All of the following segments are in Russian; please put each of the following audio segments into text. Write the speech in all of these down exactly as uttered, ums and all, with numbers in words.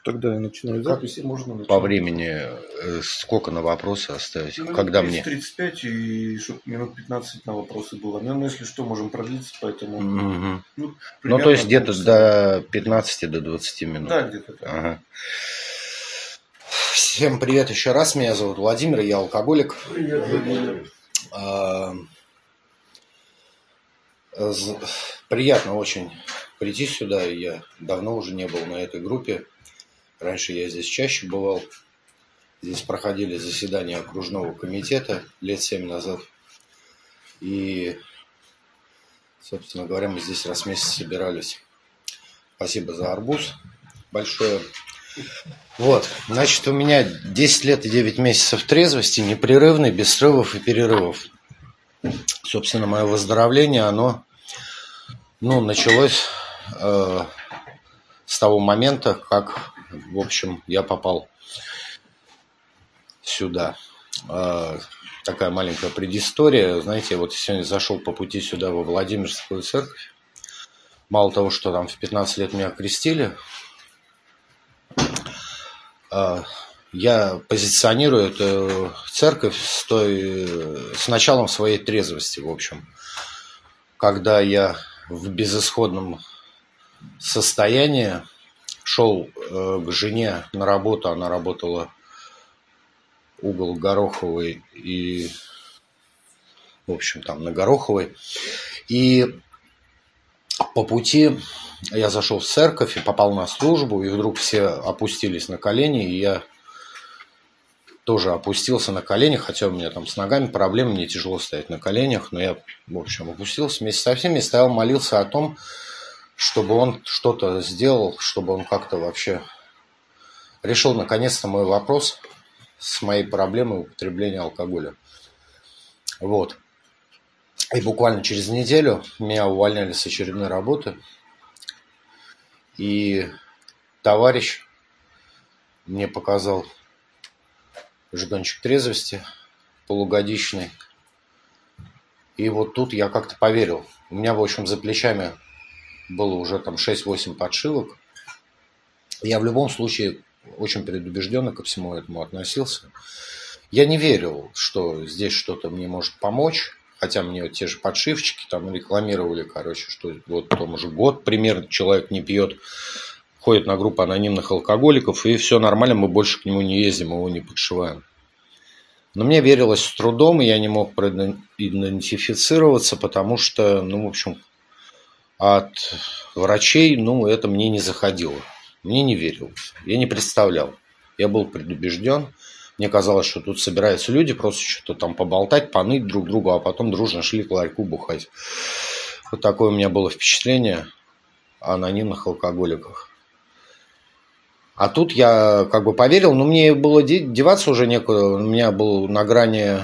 Тогда я начинаю Как запись, и можно начинать. по времени, э, сколько на вопросы оставить? Ну, Когда минут мне? тридцать пять, и чтобы минут пятнадцать на вопросы было. Но если что, можем продлиться, поэтому... Угу. Ну, Ну, то есть где-то полчаса. до пятнадцати, до двадцати минут. Да, где-то так. Ага. Всем привет еще раз. Меня зовут Владимир, я алкоголик. Привет, Владимир. А, приятно очень прийти сюда. Я давно уже не был на этой группе. Раньше я здесь чаще бывал. Здесь проходили заседания окружного комитета лет семь назад. И, собственно говоря, мы здесь раз в месяц собирались. Спасибо за арбуз большое. Вот, значит, у меня десять лет и девять месяцев трезвости, непрерывный, без срывов и перерывов. Собственно, мое выздоровление, оно, ну, началось э, с того момента, как, в общем, я попал сюда. Э, такая маленькая предыстория. Знаете, вот сегодня зашел по пути сюда во Владимирскую церковь. Мало того, что там в пятнадцать лет меня крестили, я позиционирую эту церковь с, той, с началом своей трезвости, в общем. Когда я в безысходном состоянии шел к жене на работу, она работала угол Гороховой и, в общем, там на Гороховой. И по пути я зашел в церковь и попал на службу, и вдруг все опустились на колени, и я тоже опустился на колени, хотя у меня там с ногами проблемы, мне тяжело стоять на коленях, но я, в общем, опустился вместе со всеми и стоял, молился о том, чтобы он что-то сделал, чтобы он как-то вообще решил наконец-то мой вопрос с моей проблемой употребления алкоголя. Вот. И буквально через неделю меня увольняли с очередной работы, и товарищ мне показал жетончик трезвости полугодичный. И вот тут я как-то поверил. У меня, в общем, за плечами было уже там шесть-восемь подшивок. Я в любом случае очень предубежденно ко всему этому относился. Я не верил, что здесь что-то мне может помочь. Хотя мне те же подшивчики там рекламировали, короче, что вот там уже год примерно человек не пьет, ходит на группу анонимных алкоголиков, и все нормально, мы больше к нему не ездим, его не подшиваем. Но мне верилось с трудом, и я не мог проидентифицироваться, потому что, ну, в общем, от врачей, ну, это мне не заходило. Мне не верилось. Я не представлял. Я был предубежден. Мне казалось, что тут собираются люди просто что-то там поболтать, поныть друг другу, а потом дружно шли к ларьку бухать. Вот такое у меня было впечатление о анонимных алкоголиках. А тут я как бы поверил, но мне было деваться уже некуда. У меня был на грани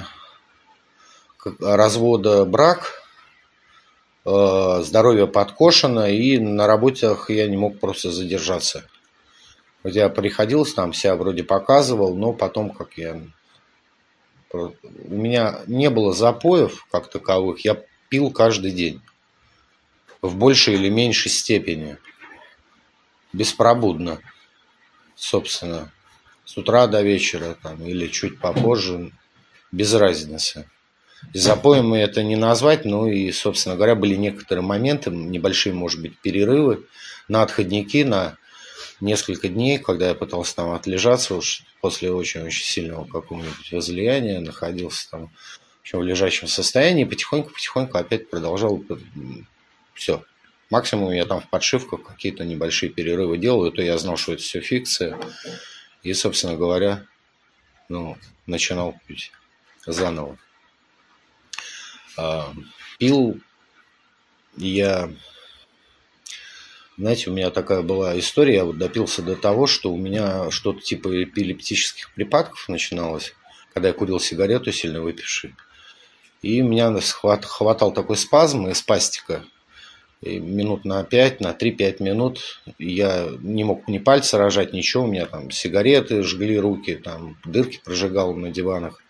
развода брак, здоровье подкошено, и на работах я не мог просто задержаться. Вот я приходился там, себя вроде показывал, но потом, как я... У меня не было запоев как таковых, я пил каждый день. В большей или меньшей степени. Беспробудно. Собственно. С утра до вечера там, или чуть попозже. Без разницы. И запоем это не назвать, ну и, собственно говоря, были некоторые моменты, небольшие, может быть, перерывы на отходники, на несколько дней, когда я пытался там отлежаться уж после очень-очень сильного какого-нибудь возлияния, находился там в, общем, в лежачем состоянии, потихоньку-потихоньку опять продолжал. Все. Максимум я там в подшивках какие-то небольшие перерывы делал, и то я знал, что это все фикция. И, собственно говоря, ну, начинал пить заново. А, пил я... Знаете, у меня такая была история, я вот допился до того, что у меня что-то типа эпилептических припадков начиналось, когда я курил сигарету, сильно выпивший. И меня хват, хватал такой спазм и спастика. И минут на пять, на три-пять минут я не мог ни пальцы рожать, ничего. У меня там сигареты жгли руки, там дырки прожигал на диванах.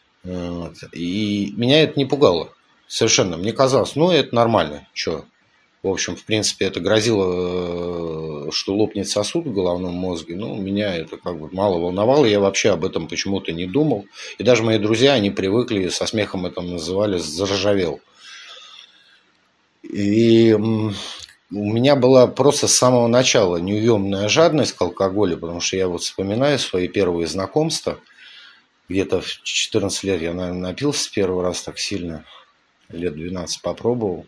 Вот. И меня это не пугало совершенно. Мне казалось, ну это нормально, что. В общем, в принципе, это грозило, что лопнет сосуд в головном мозге. Но меня это как бы мало волновало. Я вообще об этом почему-то не думал. И даже мои друзья, они привыкли, со смехом это называли «заржавел». И у меня была просто с самого начала неуемная жадность к алкоголю, потому что я вот вспоминаю свои первые знакомства. Где-то в четырнадцать лет я, наверное, напился первый раз так сильно. Лет двенадцать попробовал.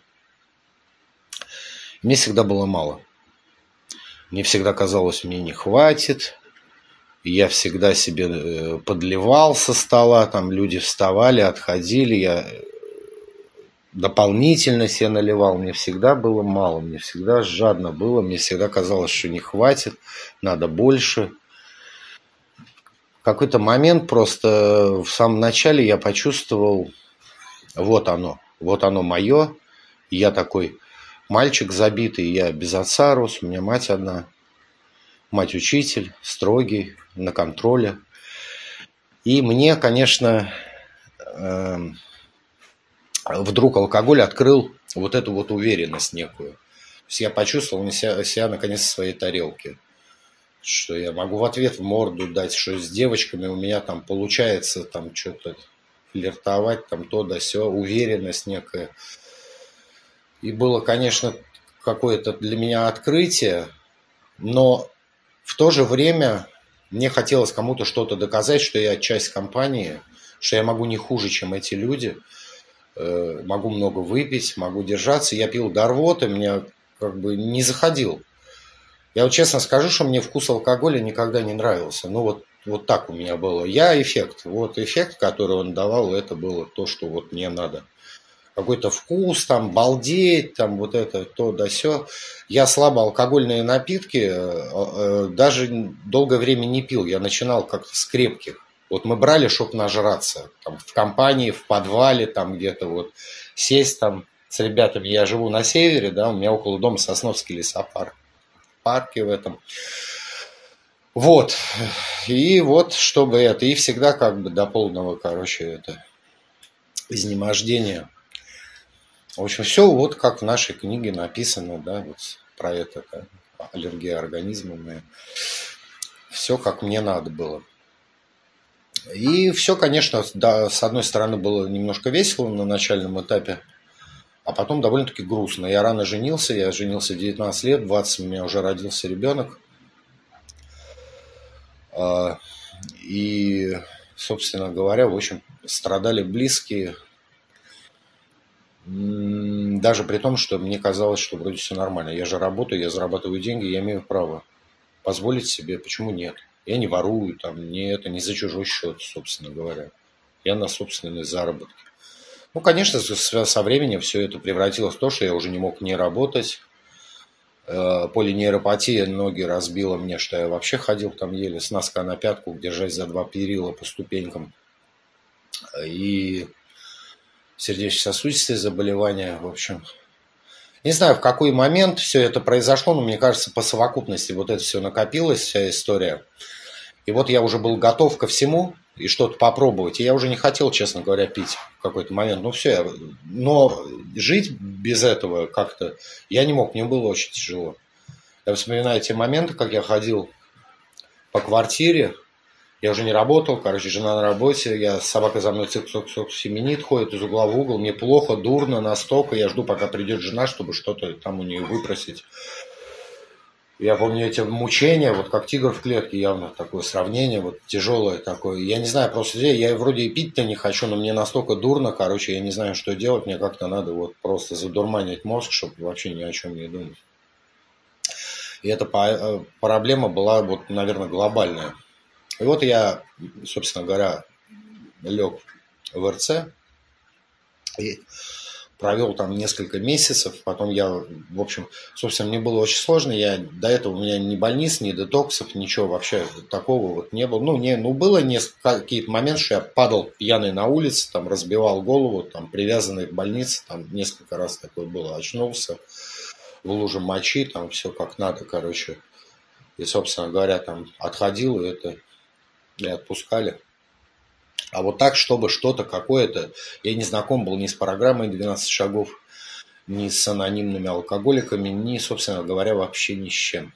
Мне всегда было мало. Мне всегда казалось, мне не хватит. Я всегда себе подливал со стола. Там люди вставали, отходили. Я дополнительно себе наливал. Мне всегда было мало. Мне всегда жадно было. Мне всегда казалось, что не хватит. Надо больше. В какой-то момент просто в самом начале я почувствовал, вот оно. Вот оно мое. Я такой... Мальчик забитый, я без отца рос, у меня мать одна. Мать учитель, строгий, на контроле. И мне, конечно, вдруг алкоголь открыл вот эту вот уверенность некую. То есть я почувствовал себя, себя наконец в своей тарелке. Что я могу в ответ в морду дать, что с девочками у меня там получается там что-то флиртовать, там то да сё, уверенность некая. И было, конечно, какое-то для меня открытие, но в то же время мне хотелось кому-то что-то доказать, что я часть компании, что я могу не хуже, чем эти люди, могу много выпить, могу держаться. Я пил до рвоты, мне как бы не заходил. Я вот честно скажу, что мне вкус алкоголя никогда не нравился. Ну вот, вот так у меня было. Я эффект. Вот эффект, который он давал, это было то, что вот мне надо. Какой-то вкус, там, балдеть, там, вот это, то да сё. Я слабоалкогольные напитки э, даже долгое время не пил. Я начинал как-то с крепких. Вот мы брали, чтобы нажраться. Там, в компании, в подвале, там где-то вот сесть там с ребятами. Я живу на севере, да, у меня около дома Сосновский лесопарк. Парки в этом. Вот. И вот, чтобы это. И всегда как бы до полного, короче, это изнемождения. В общем, все вот как в нашей книге написано, да, вот про это, да, аллергия организма. Все как мне надо было. И все, конечно, да, с одной стороны было немножко весело на начальном этапе, а потом довольно-таки грустно. Я рано женился, я женился в девятнадцать лет, в двадцать у меня уже родился ребенок. И, собственно говоря, в общем, страдали близкие. Даже при том, что мне казалось, что вроде все нормально. Я же работаю, я зарабатываю деньги, я имею право позволить себе. Почему нет? Я не ворую, там, не это, не за чужой счет, собственно говоря. Я на собственные заработки. Ну, конечно, со временем все это превратилось в то, что я уже не мог не работать. Полинейропатия ноги разбила мне, что я вообще ходил там еле с носка на пятку, держась за два перила по ступенькам. И сердечно-сосудистые заболевания, в общем. Не знаю, в какой момент все это произошло, но мне кажется, по совокупности вот это все накопилось, вся история. И вот я уже был готов ко всему и что-то попробовать. И я уже не хотел, честно говоря, пить в какой-то момент. Ну все, но жить без этого как-то я не мог, мне было очень тяжело. Я вспоминаю те моменты, как я ходил по квартире. Я уже не работал, короче, жена на работе, я, собака за мной цик-цок-цок семенит, ходит из угла в угол, мне плохо, дурно, настолько, я жду, пока придет жена, чтобы что-то там у нее выпросить. Я помню эти мучения, вот как тигр в клетке, явно такое сравнение, вот тяжелое такое. Я не знаю, просто я вроде и пить-то не хочу, но мне настолько дурно, короче, я не знаю, что делать, мне как-то надо вот просто задурманить мозг, чтобы вообще ни о чем не думать. И эта проблема была, вот, наверное, глобальная. И вот я, собственно говоря, лег в эр цэ и провел там несколько месяцев. Потом я, в общем, собственно, мне было очень сложно. Я, до этого у меня ни больниц, ни детоксов, ничего вообще такого вот не было. Ну, не, ну было несколько, какие-то моменты, что я падал пьяный на улице, там, разбивал голову, там, привязанный к больнице, там, несколько раз такое было. Очнулся в луже мочи, там, все как надо, короче. И, собственно говоря, там, отходил, и это... и отпускали. А вот так, чтобы что-то какое-то... Я не знаком был ни с программой двенадцать шагов, ни с анонимными алкоголиками, ни, собственно говоря, вообще ни с чем.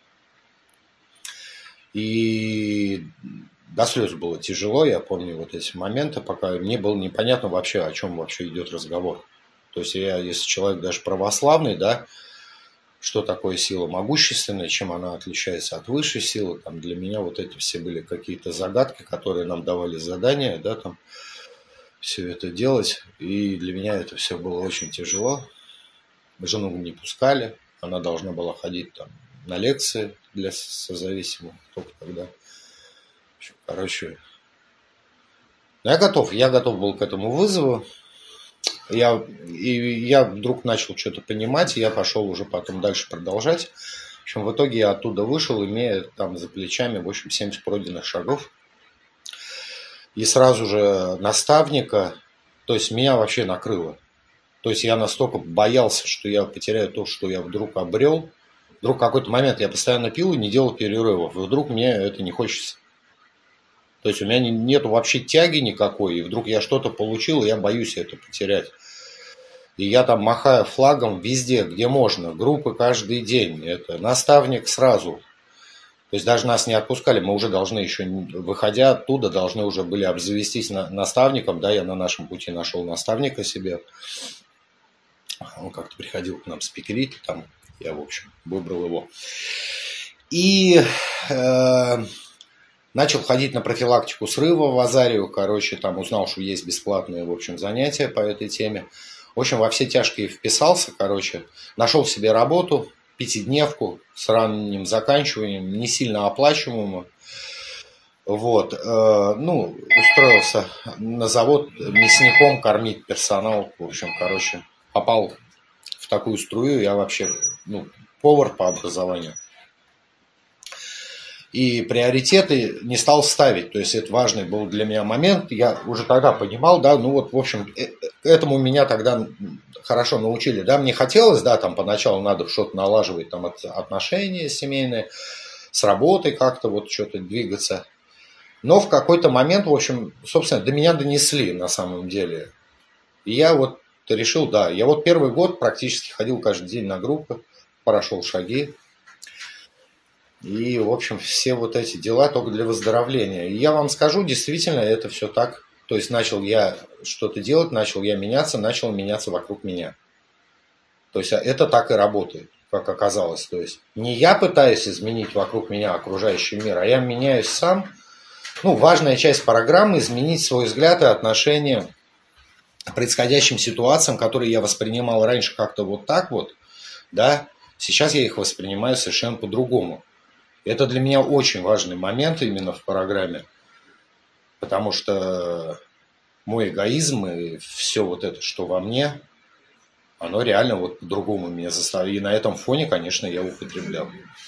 И до слез было тяжело, я помню вот эти моменты, пока мне было непонятно вообще, о чем вообще идет разговор. То есть я, если человек даже православный, да, что такое сила могущественная, чем она отличается от высшей силы, там для меня вот эти все были какие-то загадки, которые нам давали задания, да, там все это делать, и для меня это все было очень тяжело. Жену не пускали, она должна была ходить там на лекции для созависимых, только тогда. Короче, я готов, я готов был к этому вызову. Я, и я вдруг начал что-то понимать, и я пошел уже потом дальше продолжать. В общем, в итоге я оттуда вышел, имея там за плечами, в общем, семьдесят пройденных шагов. И сразу же наставника, то есть меня вообще накрыло. То есть я настолько боялся, что я потеряю то, что я вдруг обрел. Вдруг в какой-то момент я постоянно пил и не делал перерывов. И вдруг мне это не хочется. То есть у меня нет вообще тяги никакой. И вдруг я что-то получил, и я боюсь это потерять. И я там махаю флагом везде, где можно. Группы каждый день. Это наставник сразу. То есть даже нас не отпускали. Мы уже должны еще, выходя оттуда, должны уже были обзавестись наставником. Да, я на нашем пути нашел наставника себе. Он как-то приходил к нам спикерить, там я, в общем, выбрал его. И э, начал ходить на профилактику срыва в Азарию, короче, там узнал, что есть бесплатные, в общем, занятия по этой теме. В общем, во все тяжкие вписался, короче, нашел себе работу, пятидневку с ранним заканчиванием, не сильно оплачиваемую. Вот, э, ну, устроился на завод мясником кормить персонал, в общем, короче. Попал в такую струю, я вообще, ну, повар по образованию. И приоритеты не стал ставить, то есть это важный был для меня момент, я уже тогда понимал, да, ну вот, в общем, этому меня тогда хорошо научили, да, мне хотелось, да, там поначалу надо что-то налаживать, там отношения семейные, с работой как-то вот что-то двигаться, но в какой-то момент, в общем, собственно, до меня донесли на самом деле, и я вот решил, да, я вот первый год практически ходил каждый день на группы, прошел шаги. И, в общем, все вот эти дела только для выздоровления. И я вам скажу, действительно, это все так. То есть начал я что-то делать, начал я меняться, начал меняться вокруг меня. То есть это так и работает, как оказалось. То есть не я пытаюсь изменить вокруг меня окружающий мир, а я меняюсь сам. Ну, важная часть программы – изменить свой взгляд и отношение к происходящим ситуациям, которые я воспринимал раньше как-то вот так вот, да, сейчас я их воспринимаю совершенно по-другому. Это для меня очень важный момент именно в программе, потому что мой эгоизм и все вот это, что во мне, оно реально вот по-другому меня заставило. И на этом фоне, конечно, я употреблял.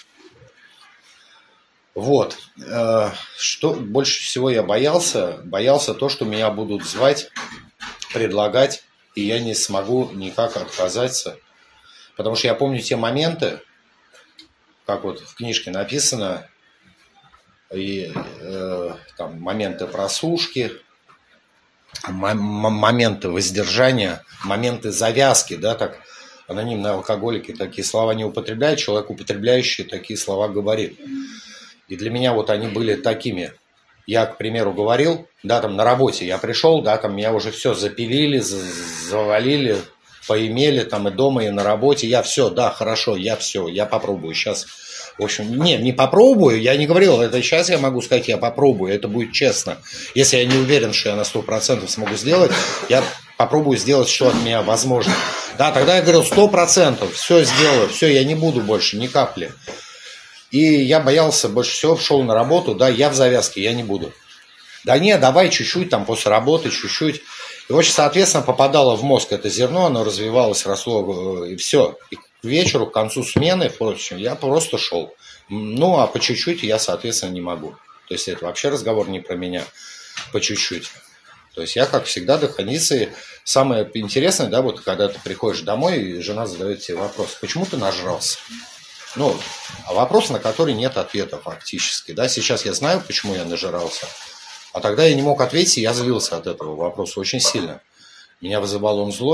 Вот. Что больше всего я боялся? Боялся то, что меня будут звать, предлагать, и я не смогу никак отказаться. Потому что я помню те моменты, как вот в книжке написано, и э, там моменты просушки, м- моменты воздержания, моменты завязки, да, так анонимные алкоголики такие слова не употребляют, человек, употребляющий такие слова, говорит. И для меня вот они были такими. Я, к примеру, говорил, да, там на работе я пришел, да, там меня уже все запилили, завалили, поимели там и дома, и на работе. Я все, да, хорошо, я все, я попробую сейчас. В общем, не, не попробую, я не говорил, это сейчас я могу сказать, я попробую, это будет честно. Если я не уверен, что я на сто процентов смогу сделать, я попробую сделать, что от меня возможно. Да, тогда я говорил, сто процентов, все сделаю, все, я не буду больше, ни капли. И я боялся больше всего, шел на работу, да, я в завязке, я не буду. Да не, давай чуть-чуть, там после работы чуть-чуть. И очень, соответственно, попадало в мозг это зерно, оно развивалось, росло, и все. И к вечеру, к концу смены, впрочем, я просто шел. Ну, а по чуть-чуть я, соответственно, не могу. То есть это вообще разговор не про меня, по чуть-чуть. То есть я, как всегда, до кондиции. Самое интересное, да, вот когда ты приходишь домой, и жена задает тебе вопрос, почему ты нажрался? Ну, а вопрос, на который нет ответа фактически. Да? Сейчас я знаю, почему я нажирался. А тогда я не мог ответить, и я злился от этого вопроса очень сильно. Меня вызывал он злость,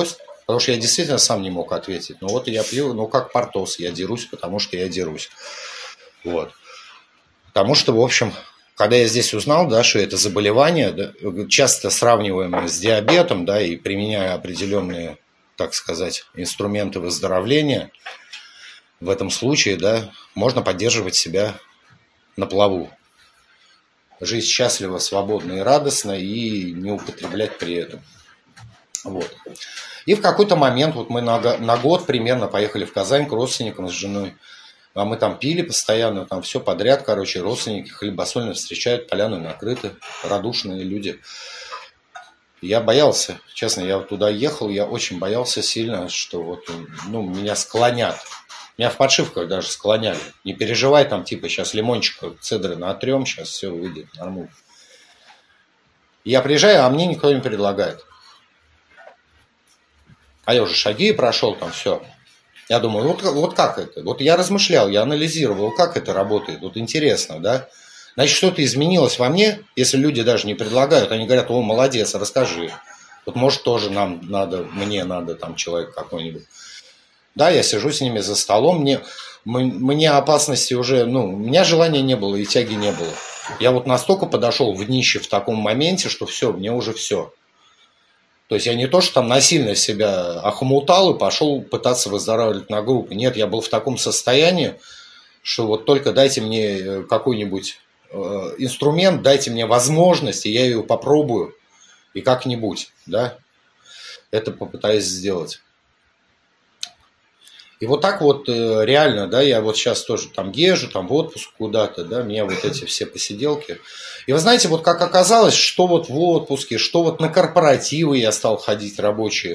Потому что я действительно сам не мог ответить. Ну вот я пью, ну как Портос, я дерусь, потому что я дерусь. Вот. Потому что, в общем, когда я здесь узнал, да, что это заболевание, да, часто сравниваемое с диабетом, да, и применяя определенные, так сказать, инструменты выздоровления, в этом случае, да, можно поддерживать себя на плаву. Жить счастливо, свободно и радостно, и не употреблять при этом. Вот. И в какой-то момент, вот мы на, на год примерно поехали в Казань к родственникам с женой. А мы там пили постоянно, там все подряд, короче, родственники хлебосольно встречают, поляны накрыты, радушные люди. Я боялся, честно, я вот туда ехал, я очень боялся сильно, что вот, ну, меня склонят. Меня в подшивках даже склоняли. Не переживай, там, типа, сейчас лимончика цедры натрем, сейчас все выйдет нормально. Я приезжаю, а мне никто не предлагает. А я уже шаги прошел, там все. Я думаю, вот, вот как это? Вот я размышлял, я анализировал, как это работает. Вот интересно, да? Значит, что-то изменилось во мне, если люди даже не предлагают. Они говорят, о, молодец, расскажи. Вот может тоже нам надо, мне надо там человек какой-нибудь. Да, я сижу с ними за столом, мне, мне опасности уже, ну, у меня желания не было и тяги не было. Я вот настолько подошел в днище в таком моменте, что все, мне уже все. То есть я не то, что там насильно себя охмутал и пошел пытаться выздоравливать на группе. Нет, я был в таком состоянии, что вот только дайте мне какой-нибудь э, инструмент, дайте мне возможность, и я ее попробую и как-нибудь, да, это попытаюсь сделать. И вот так вот э, реально, да, я вот сейчас тоже там езжу, там в отпуск куда-то, да, меня вот эти все посиделки. И вы знаете, вот как оказалось, что вот в отпуске, что вот на корпоративы я стал ходить рабочие.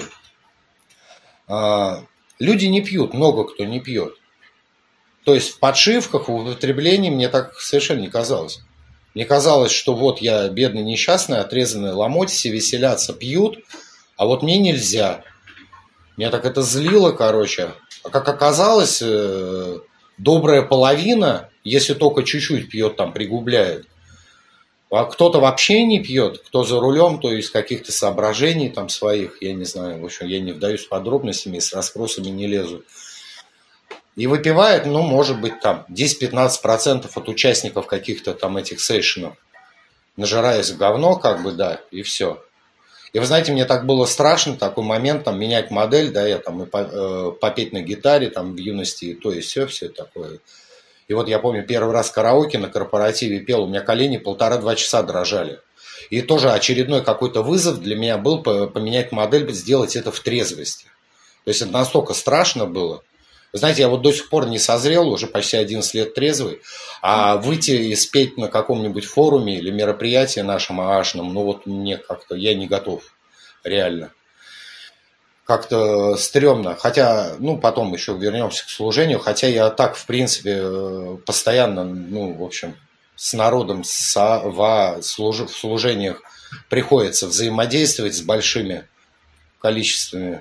А, люди не пьют, много кто не пьет. То есть в подшивках, в употреблении мне так совершенно не казалось. Мне казалось, что вот я бедный, несчастный, отрезанный ломоть, все веселятся, пьют, а вот мне нельзя. Меня так это злило, короче. А как оказалось, добрая половина, если только чуть-чуть пьет, там пригубляет. А кто-то вообще не пьет, кто за рулем, то из каких-то соображений там своих, я не знаю, в общем, я не вдаюсь в подробностями, с расспросами не лезу. И выпивает, ну, может быть, там десять-пятнадцать процентов от участников каких-то там этих сейшенов, нажираясь в говно, как бы, да, и все. И вы знаете, мне так было страшно, такой момент, там, менять модель, да, я там и по, э, попеть на гитаре, там, в юности, и то, и все, все такое. И вот я помню, первый раз караоке на корпоративе пел, у меня колени полтора-два часа дрожали. И тоже очередной какой-то вызов для меня был поменять модель, сделать это в трезвости. То есть это настолько страшно было. Вы знаете, я вот до сих пор не созрел, уже почти одиннадцать лет трезвый, а выйти и спеть на каком-нибудь форуме или мероприятии нашем ААшном, ну вот мне как-то, я не готов, реально. Как-то стрёмно, хотя, ну потом еще вернемся к служению, хотя я так, в принципе, постоянно, ну, в общем, с народом со, во, служ, в служениях приходится взаимодействовать с большими количествами.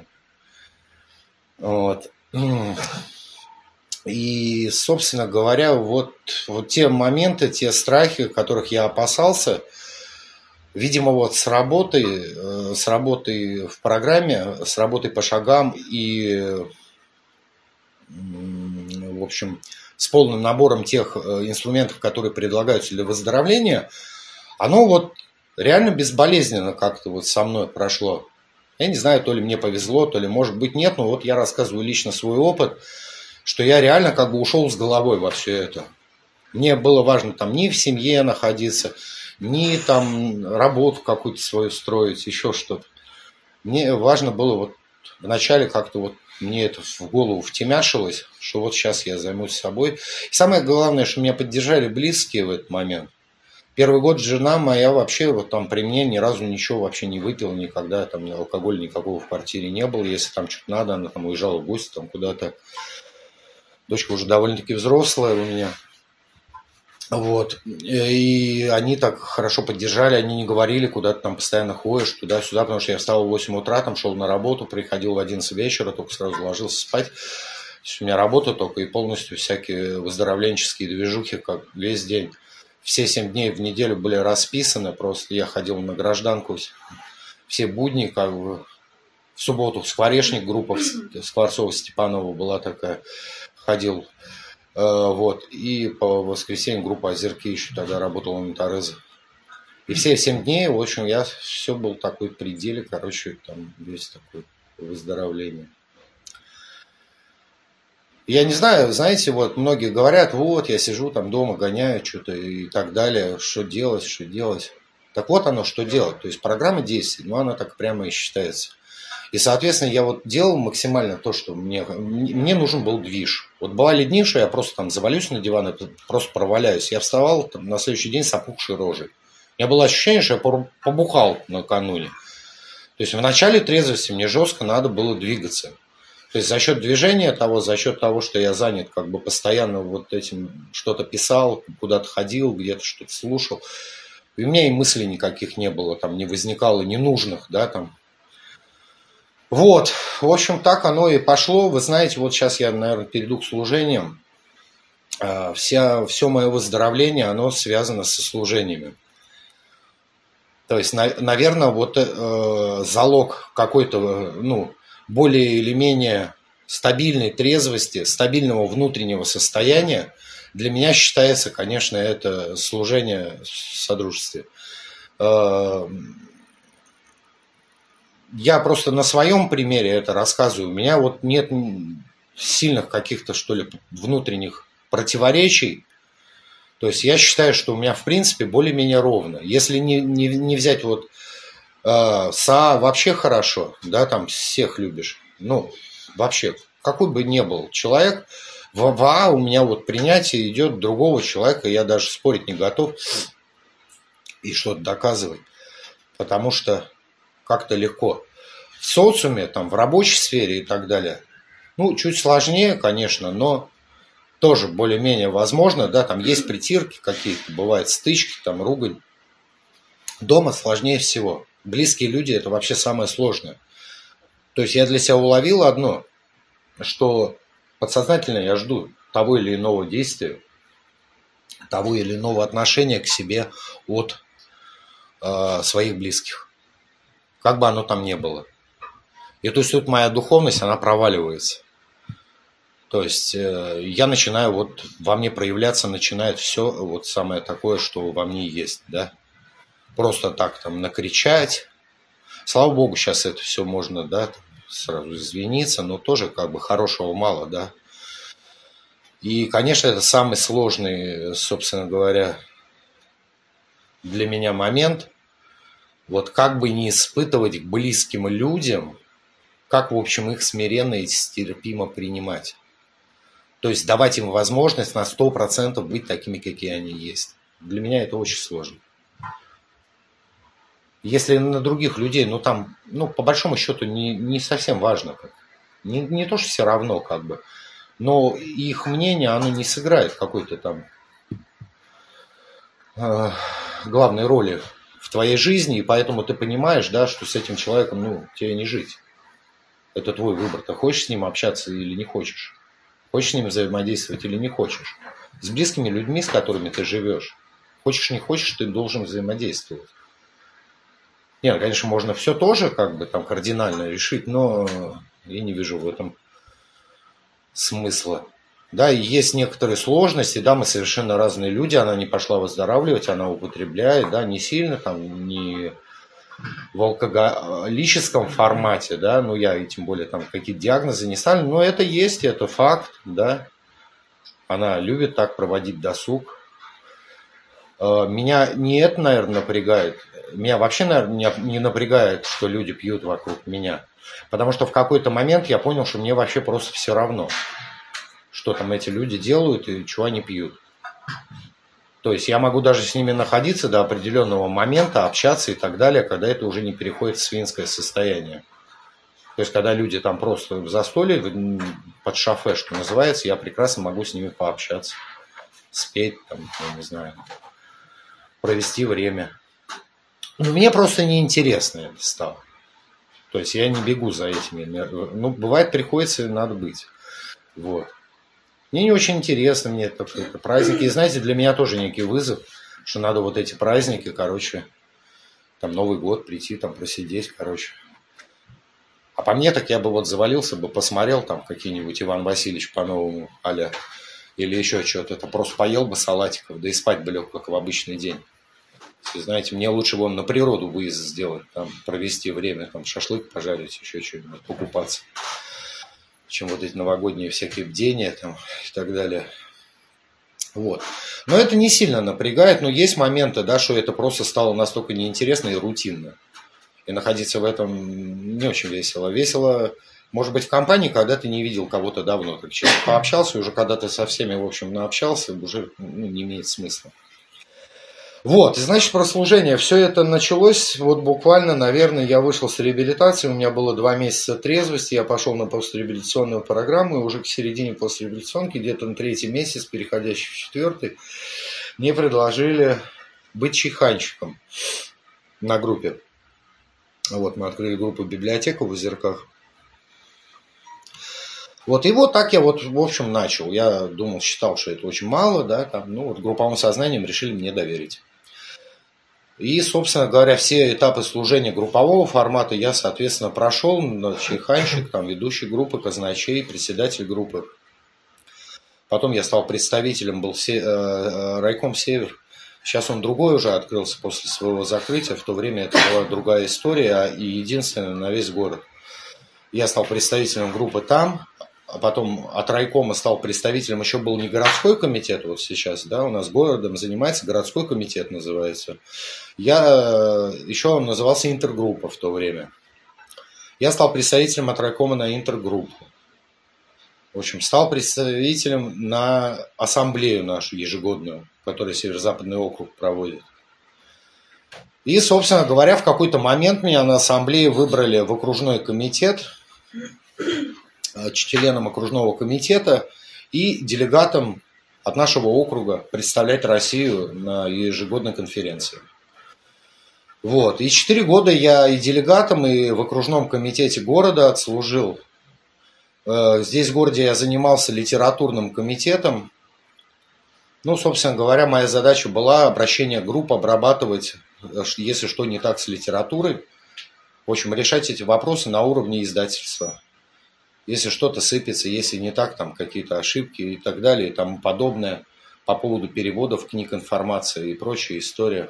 Вот. И, собственно говоря, вот, вот те моменты, те страхи, которых я опасался, видимо, вот с работой, с работой в программе, с работой по шагам и, в общем, с полным набором тех инструментов, которые предлагаются для выздоровления, оно вот реально безболезненно как-то вот со мной прошло. Я не знаю, то ли мне повезло, то ли, может быть, нет, но вот я рассказываю лично свой опыт, что я реально как бы ушел с головой во все это. Мне было важно там ни в семье находиться, ни там работу какую-то свою строить, еще что-то. Мне важно было вот вначале как-то вот мне это в голову втемяшилось, что вот сейчас я займусь собой. И самое главное, что меня поддержали близкие в этот момент. Первый год жена моя вообще вот там при мне ни разу ничего вообще не выпила, никогда там алкоголя никакого в квартире не было. Если там что-то надо, она там уезжала в гости там куда-то. Дочка уже довольно-таки взрослая у меня. Вот. И они так хорошо поддержали, они не говорили, куда ты там постоянно ходишь, туда-сюда, потому что я встал в восемь утра, там шел на работу, приходил в одиннадцать вечера, только сразу ложился спать. У меня работа только и полностью всякие выздоровленческие движухи, как весь день. Все семь дней в неделю были расписаны, просто я ходил на гражданку, все будни, как бы, В субботу в Скворечник, группа Скворцова-Степанова была такая, ходил. Вот. И по воскресеньям группа Озерки еще тогда работала на Торезо. И все семь дней, в общем, я все был такой пределе, короче, там весь такой выздоровление. Я не знаю, знаете, вот многие говорят, вот, я сижу там дома, гоняю что-то и так далее, что делать, что делать. Так вот оно, что делать. То есть программа действий, ну, она так прямо и считается. И, соответственно, я вот делал максимально то, что мне, мне нужен был движ. Вот бывали дни, что я просто там завалюсь на диван, и просто проваляюсь. Я вставал там, на следующий день с опухшей рожей. У меня было ощущение, что я побухал накануне. То есть в начале трезвости мне жестко надо было двигаться. То есть за счет движения того, за счет того, что я занят как бы постоянно вот этим, что-то писал, куда-то ходил, где-то что-то слушал. И у меня и мыслей никаких не было, там не возникало ненужных, да, там. Вот, в общем, так оно и пошло. Вы знаете, вот сейчас я, наверное, перейду к служениям. Вся, все мое выздоровление, оно связано со служениями. То есть, наверное, вот э, залог какой-то, ну, более или менее стабильной трезвости, стабильного внутреннего состояния для меня считается, конечно, это служение в содружестве. Э, я просто на своем примере это рассказываю. У меня вот нет сильных каких-то, что ли, внутренних противоречий. То есть я считаю, что у меня в принципе более-менее ровно. Если не, не, не взять вот э, СА вообще хорошо, да, там всех любишь. Ну, вообще, какой бы ни был человек, в ВА у меня вот принятие идет другого человека, я даже спорить не готов и что-то доказывать. Потому что как-то легко. В социуме, там, в рабочей сфере и так далее, ну, чуть сложнее, конечно, но тоже более-менее возможно, да, там есть притирки какие-то, бывают стычки, там ругань. Дома сложнее всего. Близкие люди – это вообще самое сложное. То есть я для себя уловил одно, что подсознательно я жду того или иного действия, того или иного отношения к себе от э, своих близких. Как бы оно там ни было. И то есть тут моя духовность, она проваливается. То есть э, я начинаю, вот во мне проявляться начинает все вот самое такое, что во мне есть, да. Просто так там накричать. Слава Богу, сейчас это все можно, да, сразу извиниться, но тоже как бы хорошего мало, да. И, конечно, это самый сложный, собственно говоря, для меня момент. Вот как бы не испытывать к близким людям, как, в общем, их смиренно и терпимо принимать. То есть давать им возможность на сто процентов быть такими, какие они есть. Для меня это очень сложно. Если на других людей, ну там, ну по большому счету не, не совсем важно. Как. Не, не то, что все равно, как бы. Но их мнение, оно не сыграет какой-то там э, главной роли в твоей жизни. И поэтому ты понимаешь, да, что с этим человеком, ну, тебе не жить. Это твой выбор. Ты хочешь с ним общаться или не хочешь. Хочешь с ними взаимодействовать или не хочешь. С близкими людьми, с которыми ты живешь. Хочешь, не хочешь, ты должен взаимодействовать. Нет, конечно, можно все тоже как бы там кардинально решить, но я не вижу в этом смысла. Да, и есть некоторые сложности, да, мы совершенно разные люди, она не пошла выздоравливать, она употребляет, да, не сильно, там, не в алкоголическом формате, да, ну я и тем более там какие-то диагнозы не ставлю, но это есть, это факт, да, она любит так проводить досуг. Меня не это, наверное, напрягает, меня вообще, наверное, не напрягает, что люди пьют вокруг меня, потому что в какой-то момент я понял, что мне вообще просто все равно, что там эти люди делают и чего они пьют. То есть я могу даже с ними находиться до определенного момента, общаться и так далее, когда это уже не переходит в свинское состояние. То есть когда люди там просто в застолье, под шофе, что называется, я прекрасно могу с ними пообщаться, спеть, там, я не знаю, провести время. Но мне просто неинтересно это стало. То есть я не бегу за этими. Ну, бывает, приходится, и надо быть. Вот. Мне не очень интересно, мне это, это праздники. И знаете, для меня тоже некий вызов, что надо вот эти праздники, короче, там Новый год прийти, там просидеть, короче. А по мне, так я бы вот завалился бы, посмотрел там какие-нибудь Иван Васильевич по-новому а-ля, или еще что-то. Это просто поел бы салатиков, да и спать бы лег, как в обычный день. Если, знаете, мне лучше вон на природу выезд сделать, там, провести время, там, шашлык пожарить, еще что-нибудь, покупаться, чем вот эти новогодние всякие бдения там и так далее. Вот. Но это не сильно напрягает, но есть моменты, да, что это просто стало настолько неинтересно и рутинно. И находиться в этом не очень весело. Весело, может быть, в компании, когда ты не видел кого-то давно. Так честно пообщался, уже когда ты со всеми, в общем, наобщался, уже ну, не имеет смысла. Вот, и значит, про служение. Все это началось, вот буквально, наверное, я вышел с реабилитации, у меня было два месяца трезвости, я пошел на постреабилитационную программу, и уже к середине постреабилитационки, где-то на третий месяц, переходящий в четвертый, мне предложили быть чайханщиком на группе. Вот, мы открыли группу «Библиотека» в Озерках. Вот, и вот так я вот, в общем, начал. Я думал, считал, что это очень мало, да, там, ну, вот групповым сознанием решили мне доверить. И, собственно говоря, все этапы служения группового формата я, соответственно, прошел. Чайханщик, там, ведущий группы, казначей, председатель группы. Потом я стал представителем, был се, э, райком «Север». Сейчас он другой уже открылся после своего закрытия. В то время это была другая история и единственная на весь город. Я стал представителем группы там, а потом от райкома стал представителем. Еще был не городской комитет, вот сейчас, да, у нас городом занимается городской комитет, называется. Я, еще он назывался интергруппа в то время. Я стал представителем от райкома на интергруппу. В общем, стал представителем на ассамблею нашу ежегодную, которую Северо-Западный округ проводит. И, собственно говоря, в какой-то момент меня на ассамблее выбрали в окружной комитет, членом окружного комитета и делегатом от нашего округа представлять Россию на ежегодной конференции. Вот. И четыре года я и делегатом, и в окружном комитете города отслужил. Здесь в городе я занимался литературным комитетом. Ну, собственно говоря, моя задача была обращение групп, обрабатывать, если что не так с литературой. В общем, решать эти вопросы на уровне издательства. Если что-то сыпется, если не так, там какие-то ошибки и так далее, и тому подобное, по поводу переводов книг, информации и прочая история.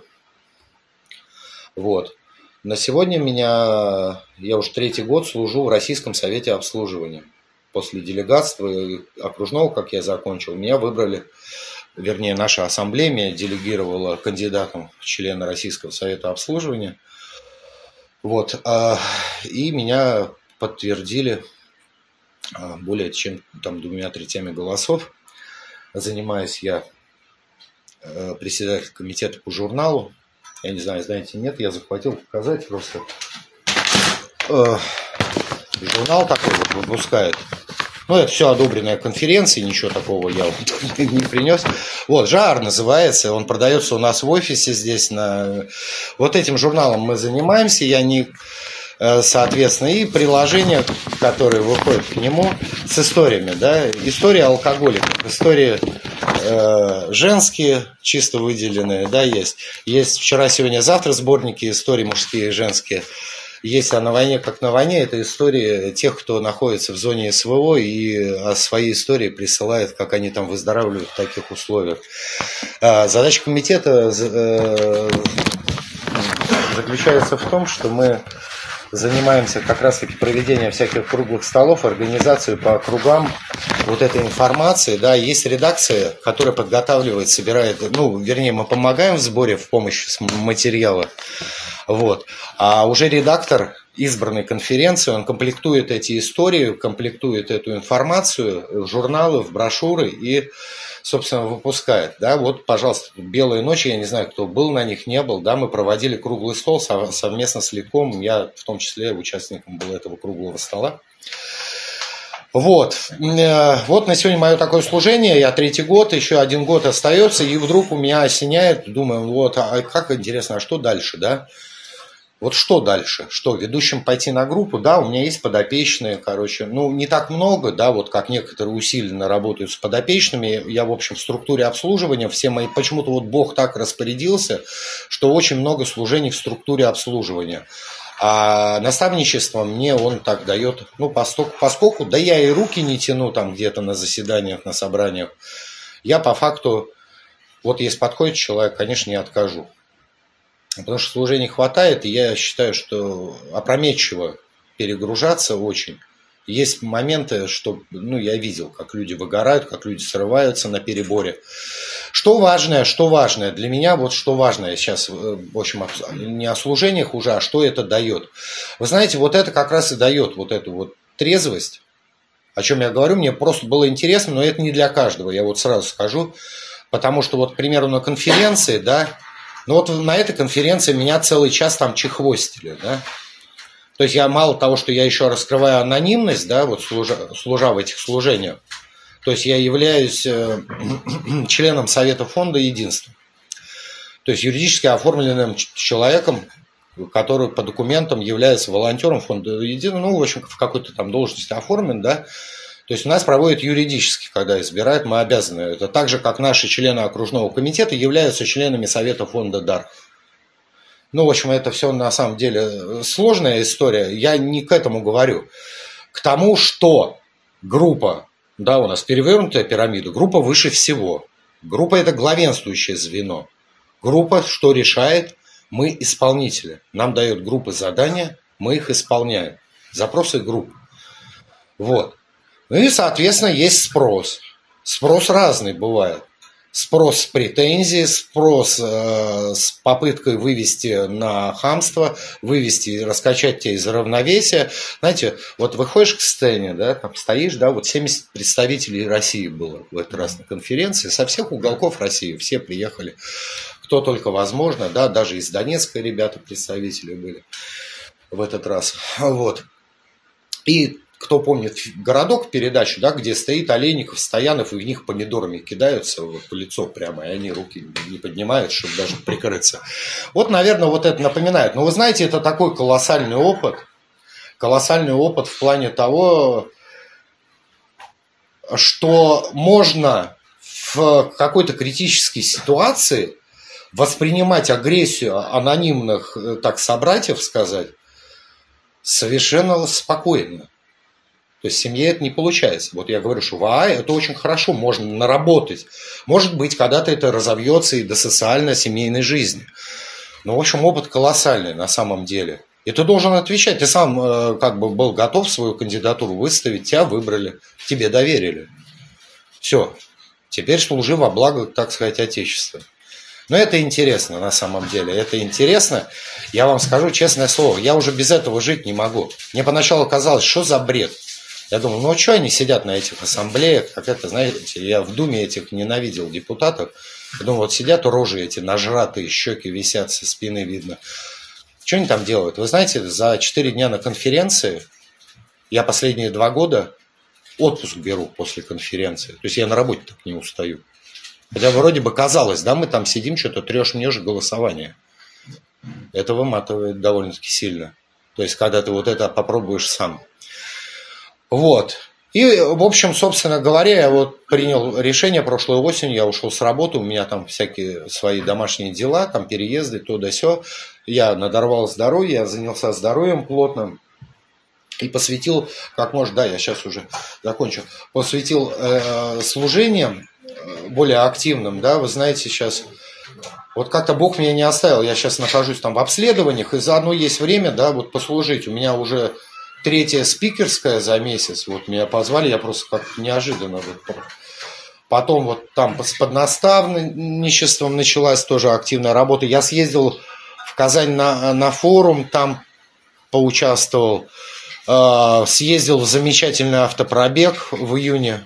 Вот. На сегодня меня, я уже третий год служу в Российском совете обслуживания. После делегатства окружного, как я закончил, меня выбрали, вернее, наша ассамблея меня делегировала кандидатом в члены Российского совета обслуживания. Вот. И меня подтвердили более чем там, двумя третями голосов. Занимаюсь я председателем комитета по журналу. Я не знаю, знаете, нет, я захватил показать просто. Журнал такой вот выпускает. Ну, это все одобренная конференция, ничего такого я вот не принес. Вот, «Жар» называется, он продается у нас в офисе здесь. На... Вот этим журналом мы занимаемся, я не... Соответственно, и приложения, которые выходят к нему с историями, да, история алкоголиков, истории э, женские, чисто выделенные, да, есть. Есть «Вчера, сегодня, завтра» сборники историй мужские и женские. Есть «А на войне, как на войне», это истории тех, кто находится в зоне СВО и свои истории присылает, как они там выздоравливают в таких условиях. Задача комитета заключается в том, что мы занимаемся как раз-таки проведением всяких круглых столов, организацией по округам вот этой информации. Да, есть редакция, которая подготавливает, собирает, ну, вернее, мы помогаем в сборе в помощь материала. Вот. А уже редактор избранной конференции, он комплектует эти истории, комплектует эту информацию в журналы, в брошюры и, собственно, выпускает. Да, вот, пожалуйста, «Белые ночи», я не знаю, кто был на них, не был, да, мы проводили круглый стол совместно с Ликом, я в том числе участником был этого круглого стола. Вот. Вот на сегодня мое такое служение, я третий год, еще один год остается, и вдруг у меня осеняет, думаю, вот, а как интересно, а что дальше, да? Вот что дальше? Что, ведущим пойти на группу? Да, у меня есть подопечные, короче, ну, не так много, да, вот как некоторые усиленно работают с подопечными. Я, в общем, в структуре обслуживания, все мои, почему-то вот Бог так распорядился, что очень много служений в структуре обслуживания. А наставничество мне он так дает, ну, поскольку, поскольку, да я и руки не тяну там где-то на заседаниях, на собраниях. Я по факту, вот если подходит человек, конечно, не откажу. Потому что служений хватает, и я считаю, что опрометчиво перегружаться очень. Есть моменты, что, ну, я видел, как люди выгорают, как люди срываются на переборе. Что важное, что важное, для меня вот что важное сейчас, в общем, не о служениях уже, а что это дает. Вы знаете, вот это как раз и дает вот эту вот трезвость, о чем я говорю, мне просто было интересно, но это не для каждого, я вот сразу скажу, потому что вот, к примеру, на конференции, да, ну вот на этой конференции меня целый час там чехвостили, да. То есть я мало того, что я еще раскрываю анонимность, да, вот служа, служа в этих служениях, то есть я являюсь э, членом Совета фонда единства. То есть юридически оформленным человеком, который по документам является волонтером фонда единства, ну, в общем, в какой-то там должности оформлен, да. То есть у нас проводят юридически, когда избирают, мы обязаны. Это так же, как наши члены окружного комитета являются членами Совета фонда дар. Ну, в общем, это все на самом деле сложная история. Я не к этому говорю. К тому, что группа, да, у нас перевернутая пирамида, группа выше всего. Группа – это главенствующее звено. Группа что решает? Мы исполнители. Нам дает группы задания, мы их исполняем. Запросы групп. Вот. Ну и, соответственно, есть спрос. Спрос разный бывает. Спрос с претензией, спрос э, с попыткой вывести на хамство, вывести, раскачать тебя из равновесия. Знаете, вот выходишь к сцене, да, там стоишь, да, вот семьдесят представителей России было в этот раз на конференции, со всех уголков России, все приехали, кто только возможно, да, даже из Донецка ребята представители были в этот раз, вот. И кто помнит городок, передачу, да, где стоит Олейников, Стоянов, и в них помидорами кидаются вот, в лицо прямо, и они руки не поднимают, чтобы даже прикрыться. Вот, наверное, вот это напоминает. Но вы знаете, это такой колоссальный опыт, колоссальный опыт в плане того, что можно в какой-то критической ситуации воспринимать агрессию анонимных, так, собратьев, сказать, совершенно спокойно. То есть в семье это не получается. Вот я говорю, что в АА это очень хорошо, можно наработать. Может быть, когда-то это разовьется и до социально-семейной жизни. Но, в общем, опыт колоссальный на самом деле. И ты должен отвечать. Ты сам э, как бы был готов свою кандидатуру выставить, тебя выбрали, тебе доверили. Все. Теперь служи во благо, так сказать, Отечества. Но это интересно на самом деле. Это интересно. Я вам скажу честное слово, я уже без этого жить не могу. Мне поначалу казалось, что за бред. Я думал, ну а что они сидят на этих ассамблеях, как это, знаете, я в Думе этих ненавидел депутатов. Я думал, вот сидят рожи эти нажратые, щеки висят, со спины видно. Что они там делают? Вы знаете, за четыре дня на конференции, я последние два года отпуск беру после конференции. То есть я на работе так не устаю. Хотя вроде бы казалось, да, мы там сидим, что-то трешь-мнешь голосование. Это выматывает довольно-таки сильно. То есть когда ты вот это попробуешь сам. Вот. И, в общем, собственно говоря, я вот принял решение прошлой осенью, я ушел с работы, у меня там всякие свои домашние дела, там переезды, то да сё. Я надорвал здоровье, я занялся здоровьем плотно и посвятил, как может, да, я сейчас уже закончу, посвятил э, служениям более активным, да, вы знаете, сейчас, вот как-то Бог меня не оставил, я сейчас нахожусь там в обследованиях, и заодно есть время, да, вот послужить, у меня уже третья спикерская за месяц, вот меня позвали, я просто как неожиданно. Вот. Потом вот там с поднаставничеством началась тоже активная работа. Я съездил в Казань на, на форум, там поучаствовал. Э, съездил в замечательный автопробег в июне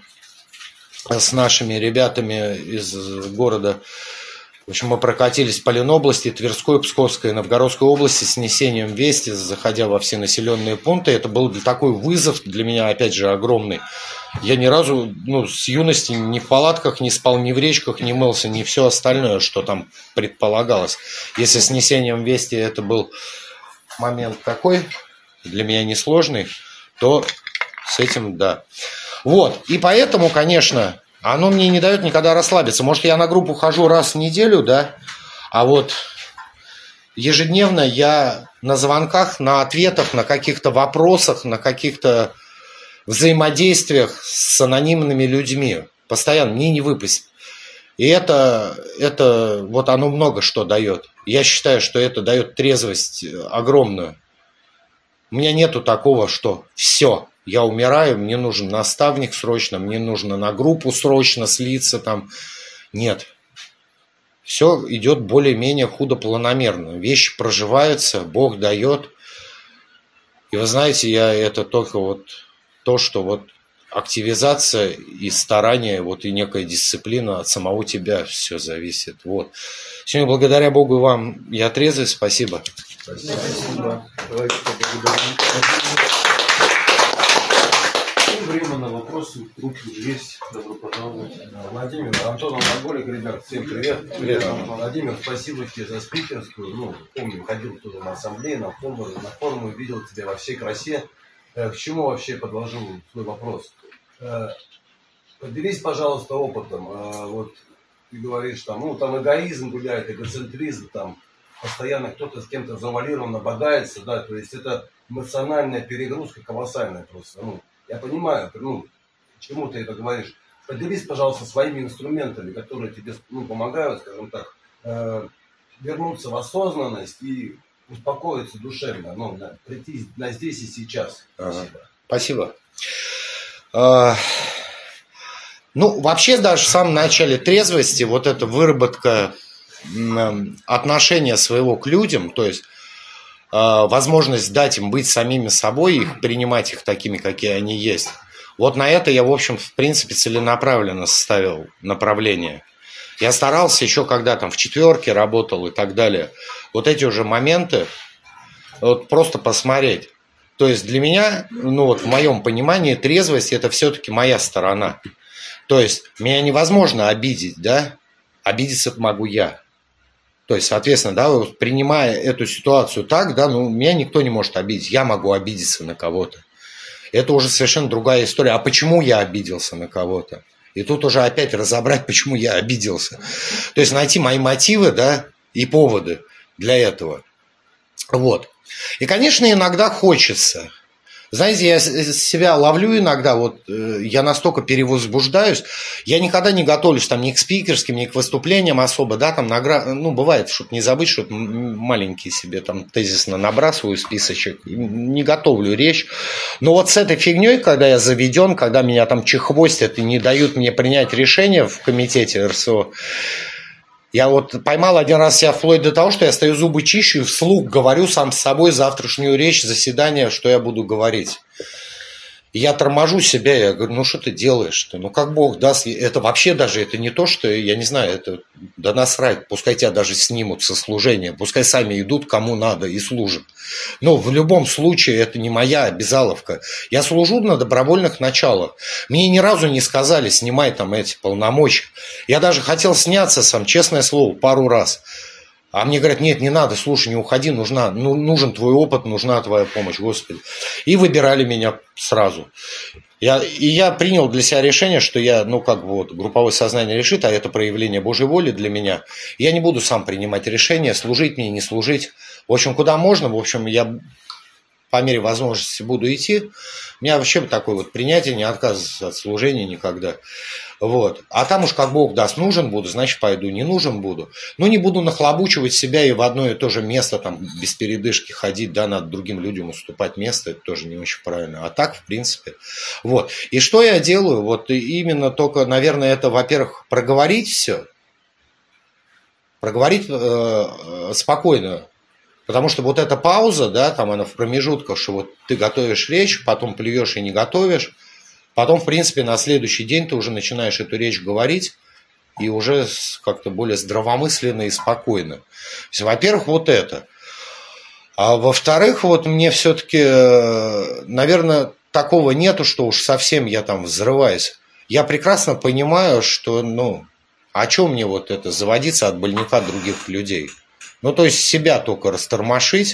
с нашими ребятами из города. В общем, мы прокатились по Ленобласти, Тверской, Псковской, Новгородской области с несением вести, заходя во все населенные пункты. Это был такой вызов для меня, опять же, огромный. Я ни разу, ну, с юности ни в палатках не спал, ни в речках не мылся, ни все остальное, что там предполагалось. Если с несением вести это был момент такой, для меня несложный, то с этим да. Вот, и поэтому, конечно, оно мне не дает никогда расслабиться. Может, я на группу хожу раз в неделю, да, а вот ежедневно я на звонках, на ответах, на каких-то вопросах, на каких-то взаимодействиях с анонимными людьми. Постоянно, мне не выпасть. И это, это, вот оно много что дает. Я считаю, что это дает трезвость огромную. У меня нету такого, что все, я умираю, мне нужен наставник срочно, мне нужно на группу срочно слиться там. Нет. Все идет более-менее худо-планомерно. Вещи проживаются, Бог дает. И вы знаете, я это только вот то, что вот активизация и старание, вот и некая дисциплина от самого тебя все зависит. Вот. Сегодня благодаря Богу и вам я трезвый. Спасибо. Спасибо. Давайте поблагодарим. Время на вопросы. Руки уже есть. Добро пожаловать. Владимир, Антон Алкоголик, ребят, всем привет. Привет. Владимир, спасибо тебе за спикерскую. Ну, помню, ходил туда на ассамблею, на форумы, на форумы, видел тебя во всей красе. К чему вообще подложил свой вопрос? Поделись, пожалуйста, опытом. Вот ты говоришь, там, ну, там эгоизм гуляет, эгоцентризм, там, постоянно кто-то с кем-то завуалированно бодается, да, то есть это эмоциональная перегрузка колоссальная просто. Ну, я понимаю, ну, чему ты это говоришь. Поделись, пожалуйста, своими инструментами, которые тебе, ну, помогают, скажем так, э, вернуться в осознанность и успокоиться душевно, ну, на, прийти на здесь и сейчас. Спасибо. Спасибо. А, ну, вообще даже в самом начале трезвости вот эта выработка отношения своего к людям, то есть возможность дать им быть самими собой, их принимать их такими, какие они есть. Вот на это я, в общем, в принципе, целенаправленно составил направление. Я старался еще, когда там в четверке работал и так далее, вот эти уже моменты вот просто посмотреть. То есть для меня, ну вот в моем понимании, трезвость – это все-таки моя сторона. То есть меня невозможно обидеть, да? Обидеться могу я. То есть, соответственно, да, вот принимая эту ситуацию так, да, ну, меня никто не может обидеть. Я могу обидеться на кого-то. Это уже совершенно другая история. А почему я обиделся на кого-то? И тут уже опять разобрать, почему я обиделся. То есть найти мои мотивы, да, и поводы для этого. Вот. И, конечно, иногда хочется. Знаете, я себя ловлю иногда, вот я настолько перевозбуждаюсь, я никогда не готовлюсь там ни к спикерским, ни к выступлениям особо, да, там награ... ну, бывает, чтобы не забыть, что маленький себе там тезисно набрасываю списочек, не готовлю речь, но вот с этой фигней, когда я заведен, когда меня там чехвостят и не дают мне принять решение в комитете эр эс о, я вот поймал один раз себя вплоть до того, что я стою зубы чищу и вслух говорю сам с собой завтрашнюю речь, заседание, что я буду говорить. И я торможу себя, я говорю, ну что ты делаешь-то? Ну как Бог даст, это вообще даже, это не то, что, я не знаю, это да насрать, пускай тебя даже снимут со служения, пускай сами идут кому надо и служат. Но в любом случае это не моя обязаловка. Я служу на добровольных началах. Мне ни разу не сказали, снимай там эти полномочия. Я даже хотел сняться сам, честное слово, пару раз. А мне говорят, нет, не надо, слушай, не уходи, нужна, ну, нужен твой опыт, нужна твоя помощь, Господи. И выбирали меня сразу. Я, и я принял для себя решение, что я, ну, как бы вот, групповое сознание решит, а это проявление Божьей воли для меня. Я не буду сам принимать решения, служить мне, не служить. В общем, куда можно, в общем, я по мере возможности буду идти. У меня вообще такое вот принятие, не отказываться от служения никогда. Вот. А там уж как Бог даст, нужен буду, значит пойду, не нужен буду. Но не буду нахлобучивать себя и в одно и то же место там без передышки ходить, да, надо другим людям уступать место, это тоже не очень правильно. А так, в принципе, вот. И что я делаю? Вот именно только, наверное, это, во-первых, проговорить все, проговорить э, спокойно. Потому что вот эта пауза, да, там она в промежутках, что вот ты готовишь речь, потом плюешь и не готовишь, потом, в принципе, на следующий день ты уже начинаешь эту речь говорить и уже как-то более здравомысленно и спокойно. То есть, во-первых, вот это. А во-вторых, вот мне все-таки, наверное, такого нету, что уж совсем я там взрываюсь. Я прекрасно понимаю, что, ну, о чем мне вот это заводиться от больника других людей? Ну, то есть себя только растормошить.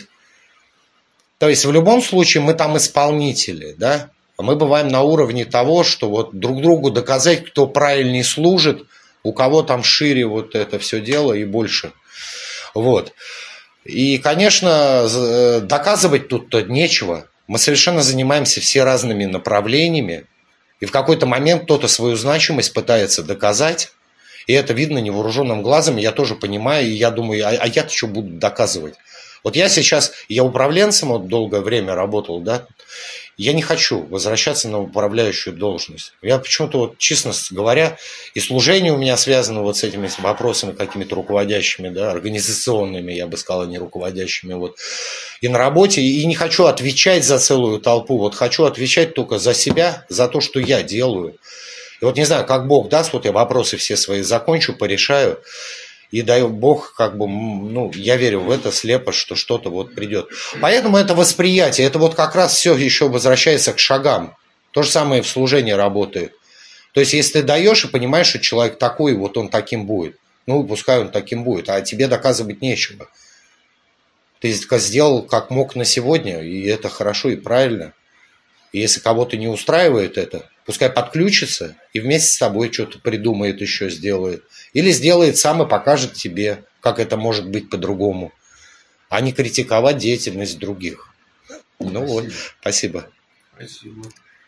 То есть в любом случае мы там исполнители, да? А мы бываем на уровне того, что вот друг другу доказать, кто правильнее служит, у кого там шире вот это все дело и больше. Вот. И, конечно, доказывать тут-то нечего. Мы совершенно занимаемся все разными направлениями. И в какой-то момент кто-то свою значимость пытается доказать. И это видно невооруженным глазом. Я тоже понимаю. И я думаю, а, а я-то что буду доказывать? Вот я сейчас, я управленцем вот долгое время работал, да. Я не хочу возвращаться на управляющую должность. Я почему-то, вот, честно говоря, и служение у меня связано вот с этими вопросами какими-то руководящими, да, организационными, я бы сказал, не руководящими. Вот. И на работе, и не хочу отвечать за целую толпу, вот хочу отвечать только за себя, за то, что я делаю. И вот не знаю, как Бог даст, вот я вопросы все свои закончу, порешаю. И дай Бог, как бы, ну, я верю в это слепо, что что-то вот придет. Поэтому это восприятие, это вот как раз все еще возвращается к шагам. То же самое в служении работает. То есть, если ты даешь и понимаешь, что человек такой, вот он таким будет, ну, пускай он таким будет, а тебе доказывать нечего. Ты сделал как мог на сегодня, и это хорошо и правильно. И если кого-то не устраивает это, пускай подключится и вместе с тобой что-то придумает еще, сделает. Или сделает сам и покажет тебе, как это может быть по-другому. А не критиковать деятельность других. Ну спасибо. Вот, спасибо. Спасибо.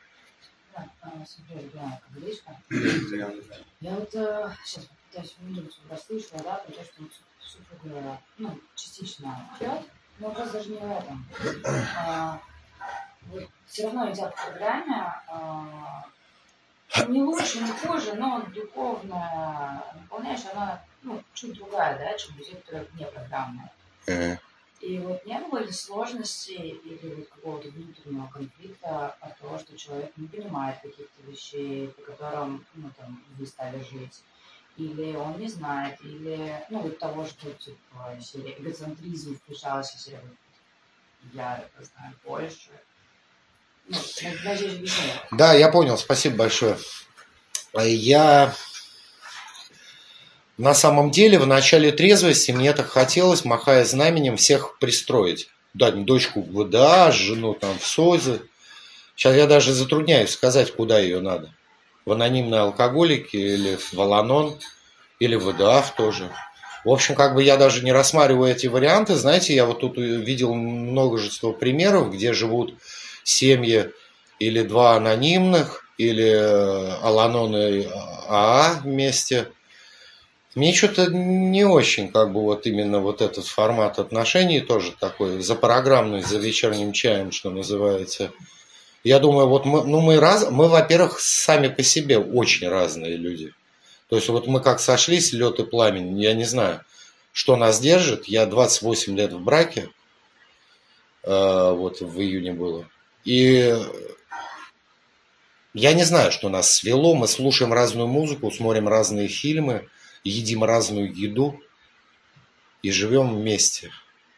Я вот э, сейчас пытаюсь формулировать, что расслышала, да, про то, что вот супруга, ну, частично пьет, но вопрос даже не в этом. А, вот все равно идя по программе, а, не лучше, не хуже, но духовно наполняешь, она, ну, чуть другая, да, чем людей, которые не программные. Uh-huh. И вот не было ли сложностей или вот какого-то внутреннего конфликта от того, что человек не понимает каких-то вещей, по которым, ну, там, вы стали жить, или он не знает, или, ну, вот того, что, типа, серия эгоцентризм включался, серия, я это знаю больше. Ну, надеюсь, объясню. Да, я понял, спасибо большое. Я... На самом деле, в начале трезвости мне так хотелось, махая знаменем, всех пристроить. Да, дочку в ВДА, жену там в СОЗы. Сейчас я даже затрудняюсь сказать, куда ее надо. В анонимные алкоголики или в Ал-Анон, или в ВДА тоже. В общем, как бы я даже не рассматриваю эти варианты. Знаете, я вот тут видел множество примеров, где живут семьи или два анонимных, или Ал-Анон и АА вместе. Мне что-то не очень, как бы, вот именно вот этот формат отношений тоже такой, запрограммный, за вечерним чаем, что называется. Я думаю, вот мы, ну мы, раз, мы, во-первых, сами по себе очень разные люди. То есть вот мы как сошлись, лед и пламень, я не знаю, что нас держит. Я двадцать восемь лет в браке, э, вот в июне было. И я не знаю, что нас свело. Мы слушаем разную музыку, смотрим разные фильмы, едим разную еду и живем вместе.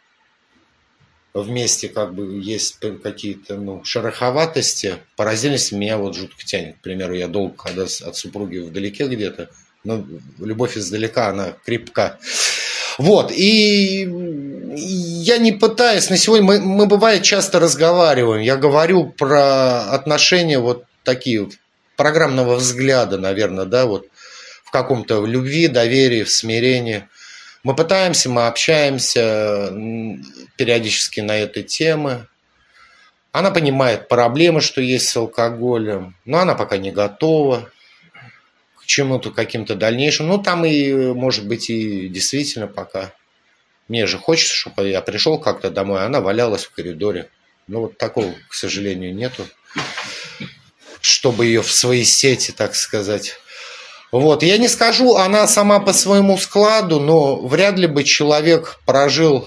Вместе как бы есть какие-то, ну, шероховатости, по раздельности меня вот жутко тянет. К примеру, я долго, когда от супруги вдалеке где-то, но любовь издалека, она крепка. Вот, и я не пытаюсь на сегодня, мы, мы бывает часто разговариваем, я говорю про отношения вот такие, программного взгляда, наверное, да, вот, в каком-то в любви, доверии, в смирении. Мы пытаемся, мы общаемся периодически на этой теме. Она понимает проблемы, что есть с алкоголем, но она пока не готова к чему-то, каким-то дальнейшим. Ну, там и, может быть, и действительно пока. Мне же хочется, чтобы я пришел как-то домой, а она валялась в коридоре. Ну, вот такого, к сожалению, нету. Чтобы ее в свои сети, так сказать. Вот, я не скажу, она сама по своему складу, но вряд ли бы человек прожил,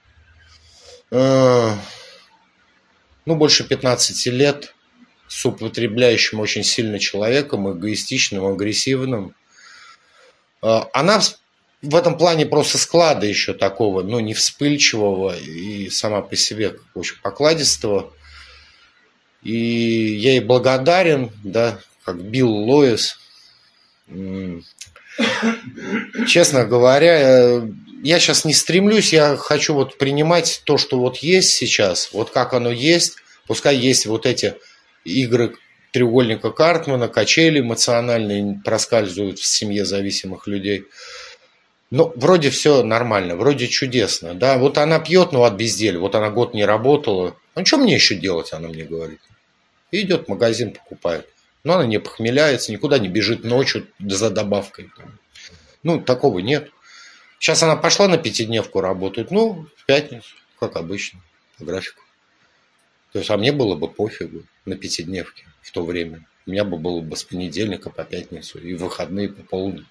э, ну, больше пятнадцати лет с употребляющим очень сильно человеком, эгоистичным, агрессивным. Э, она в этом плане просто склада еще такого, ну, не вспыльчивого и сама по себе, в общем, покладистого. И я ей благодарен, да, как Билл Лоис. Честно говоря, я сейчас не стремлюсь, я хочу вот принимать то, что вот есть сейчас, вот как оно есть, пускай есть вот эти игры треугольника Картмана, качели эмоциональные проскальзывают в семье зависимых людей. Ну, вроде все нормально, вроде чудесно, да. Вот она пьет, ну, от безделия. Вот она год не работала. Ну, что мне еще делать, она мне говорит. И идет в магазин, покупает. Но она не похмеляется, никуда не бежит ночью за добавкой. Ну, такого нет. Сейчас она пошла на пятидневку работать. Ну, в пятницу, как обычно, по графику. То есть, а мне было бы пофигу на пятидневке в то время. У меня бы было бы с понедельника по пятницу и в выходные по полудню.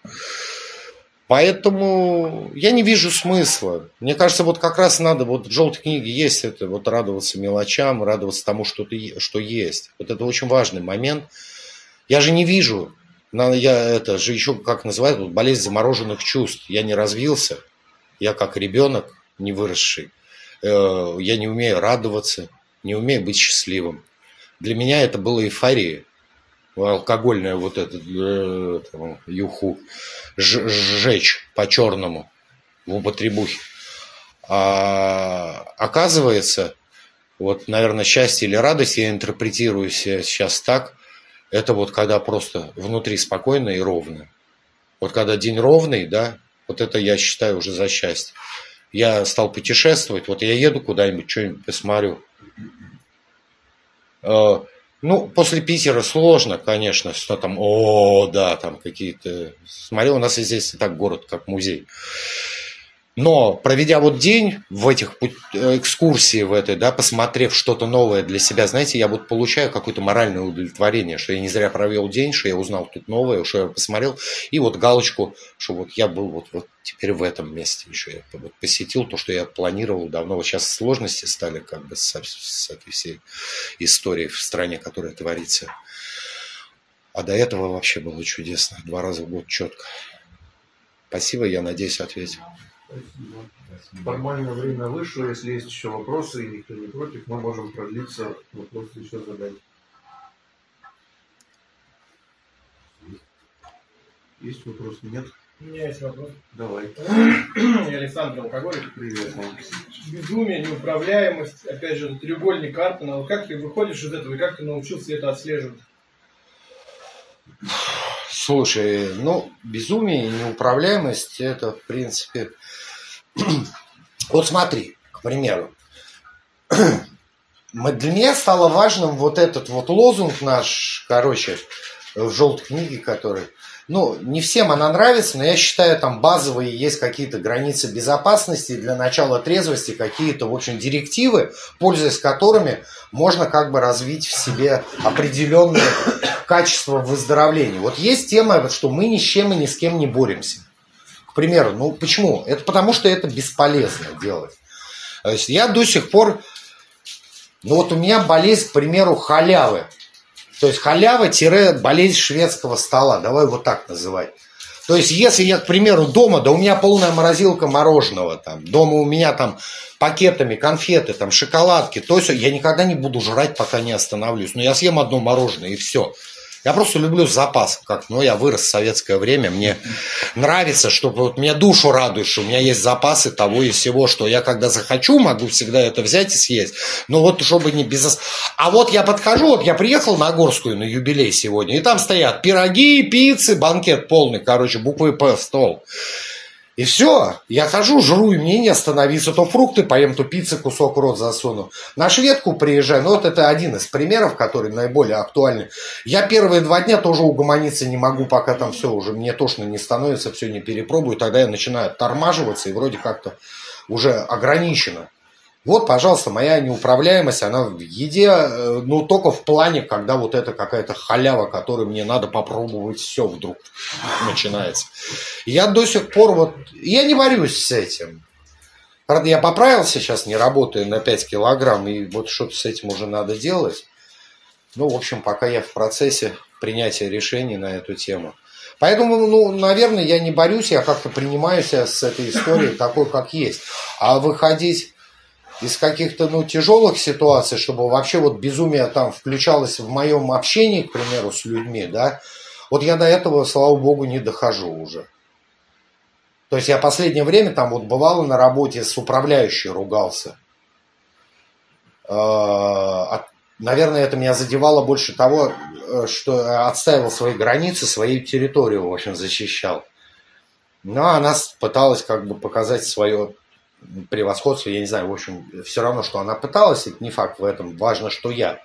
Поэтому я не вижу смысла. Мне кажется, вот как раз надо, вот в желтой книге есть это, вот радоваться мелочам, радоваться тому, что, ты, что есть. Вот это очень важный момент. Я же не вижу, я это же еще, как называют, вот болезнь замороженных чувств. Я не развился, я как ребенок не выросший. Я не умею радоваться, не умею быть счастливым. Для меня это было эйфория. Алкогольная вот эта э, юху сжечь по-черному в употребухе. А оказывается, вот, наверное, счастье или радость, я интерпретирую сейчас так, это вот когда просто внутри спокойно и ровно. Вот когда день ровный, да, вот это я считаю уже за счастье. Я стал путешествовать, вот я еду куда-нибудь, что-нибудь посмотрю. Ну, после Питера сложно, конечно, что там, о, да, там какие-то... Смотри, у нас и здесь и так город, как музей. Но, проведя вот день в этих экскурсии в этой, да, посмотрев что-то новое для себя, знаете, я вот получаю какое-то моральное удовлетворение, что я не зря провел день, что я узнал тут новое, что я посмотрел, и вот галочку, что вот я был вот, вот теперь в этом месте еще, я вот посетил то, что я планировал давно. Вот сейчас сложности стали как бы с, с этой всей историей в стране, которая творится. А до этого вообще было чудесно, два раза в год четко. Спасибо, я надеюсь, ответил. Спасибо. Формальное время вышло. Если есть еще вопросы и никто не против, мы можем продлиться, вопросы еще задать. Есть вопросы? Нет? У меня есть вопрос. Давай. Я Александр, алкоголик. Привет вам. Безумие, неуправляемость, опять же, треугольник Карпмана. Вот как ты выходишь из этого и как ты научился это отслеживать? Слушай, ну, безумие и неуправляемость, это, в принципе... Вот смотри, к примеру, для меня стало важным вот этот вот лозунг наш, короче, в желтой книге, который... Ну, не всем она нравится, но я считаю, там базовые есть какие-то границы безопасности, для начала трезвости, какие-то, в общем, директивы, пользуясь которыми можно как бы развить в себе определенные качества выздоровления. Вот есть тема, что мы ни с чем и ни с кем не боремся. К примеру, ну почему? Это потому, что это бесполезно делать. То есть я до сих пор... Ну вот у меня болезнь, к примеру, халявы. То есть халява-болезнь шведского стола. Давай вот так называть. То есть если я, к примеру, дома, да у меня полная морозилка мороженого, там, дома у меня там пакетами конфеты, там, шоколадки, то есть я никогда не буду жрать, пока не остановлюсь. Но я съем одно мороженое и все. Я просто люблю с запасом, как, ну, я вырос в советское время, мне нравится, что вот меня душу радует, что у меня есть запасы того и всего, что я когда захочу, могу всегда это взять и съесть, но вот чтобы не без... А вот я подхожу, вот я приехал на Горскую на юбилей сегодня, и там стоят пироги, пиццы, банкет полный, короче, буквы П в стол. И все, я хожу, жру, и мне не остановиться, то фрукты поем, то пиццы кусок в рот засуну. На шведку приезжаю, ну вот это один из примеров, который наиболее актуальный. Я первые два дня тоже угомониться не могу, пока там все уже мне тошно не становится, все не перепробую, тогда я начинаю оттормаживаться и вроде как-то уже ограничено. Вот, пожалуйста, моя неуправляемость, она в еде, ну, только в плане, когда вот это какая-то халява, которую мне надо попробовать, все вдруг начинается. Я до сих пор вот, я не борюсь с этим. Правда, я поправился сейчас, не работаю на пять килограмм, и вот что-то с этим уже надо делать. Ну, в общем, пока я в процессе принятия решений на эту тему. Поэтому, ну, наверное, я не борюсь, я как-то принимаю себя с этой историей такой, как есть. А выходить... из каких-то, ну, тяжелых ситуаций, чтобы вообще вот безумие там включалось в моем общении, к примеру, с людьми, да, вот я до этого, слава богу, не дохожу уже. То есть я последнее время там вот бывало на работе с управляющей ругался. Наверное, это меня задевало больше того, что отстаивал свои границы, свою территорию, в общем, защищал. Но она пыталась как бы показать свое превосходство, я не знаю, в общем, все равно, что она пыталась, это не факт в этом, важно, что я.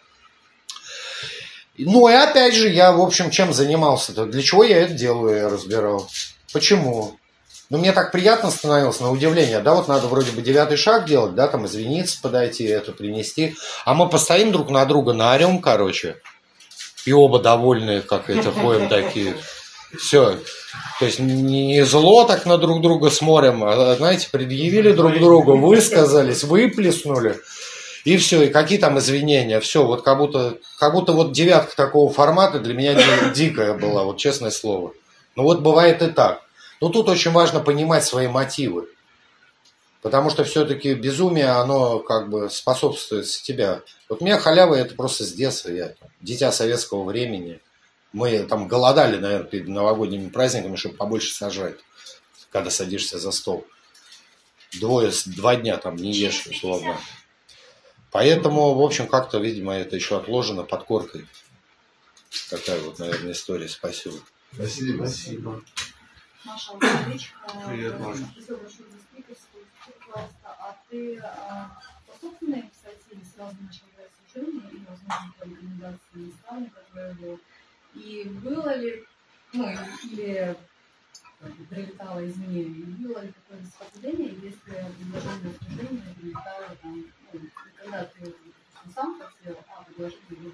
Ну и опять же, я, в общем, чем занимался-то? Для чего я это делаю, я разбирал. Почему? Ну, мне так приятно становилось, на удивление, да, вот надо вроде бы девятый шаг делать, да, там извиниться, подойти, это принести, а мы постоим друг на друга, наорем, короче, и оба довольные, как это, ходим такие, все, то есть не зло так на друг друга смотрим, а, знаете, предъявили друг другу, высказались, выплеснули, и все, и какие там извинения, все, вот как будто, как будто вот девятка такого формата для меня дикая была, вот честное слово, ну вот бывает и так. Но тут очень важно понимать свои мотивы. Потому что все-таки безумие, оно как бы способствует тебя. Вот у меня халява это просто с детства. Я дитя советского времени. Мы там голодали, наверное, перед новогодними праздниками, чтобы побольше сожрать, когда садишься за стол. Двое, два дня там не ешь, условно. Поэтому, в общем, как-то, видимо, это еще отложено под коркой. Такая вот, наверное, история. Спасибо. Спасибо. Спасибо. Маша, Маричка, Привет, Маша. спасибо большое за спикерскую. Скажи, пожалуйста, а ты а, по собственной инициативе сразу начал брать служение или, возможно, по рекомендации наставника твоего? И было ли, ну, или как бы, прилетало извне, и было ли какое-то совпадение, если предложение служения прилетало там, ну, когда ты сам хотел, а предложение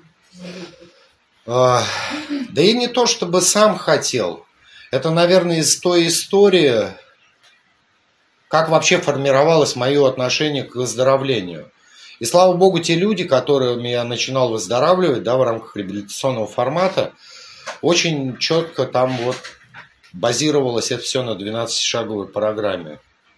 было? Да и не то, чтобы сам хотел. Это, наверное, из той истории, как вообще формировалось мое отношение к выздоровлению. И слава богу, те люди, которыми я начинал выздоравливать, да, в рамках реабилитационного формата, очень четко там вот базировалось это все на двенадцатишаговой программе.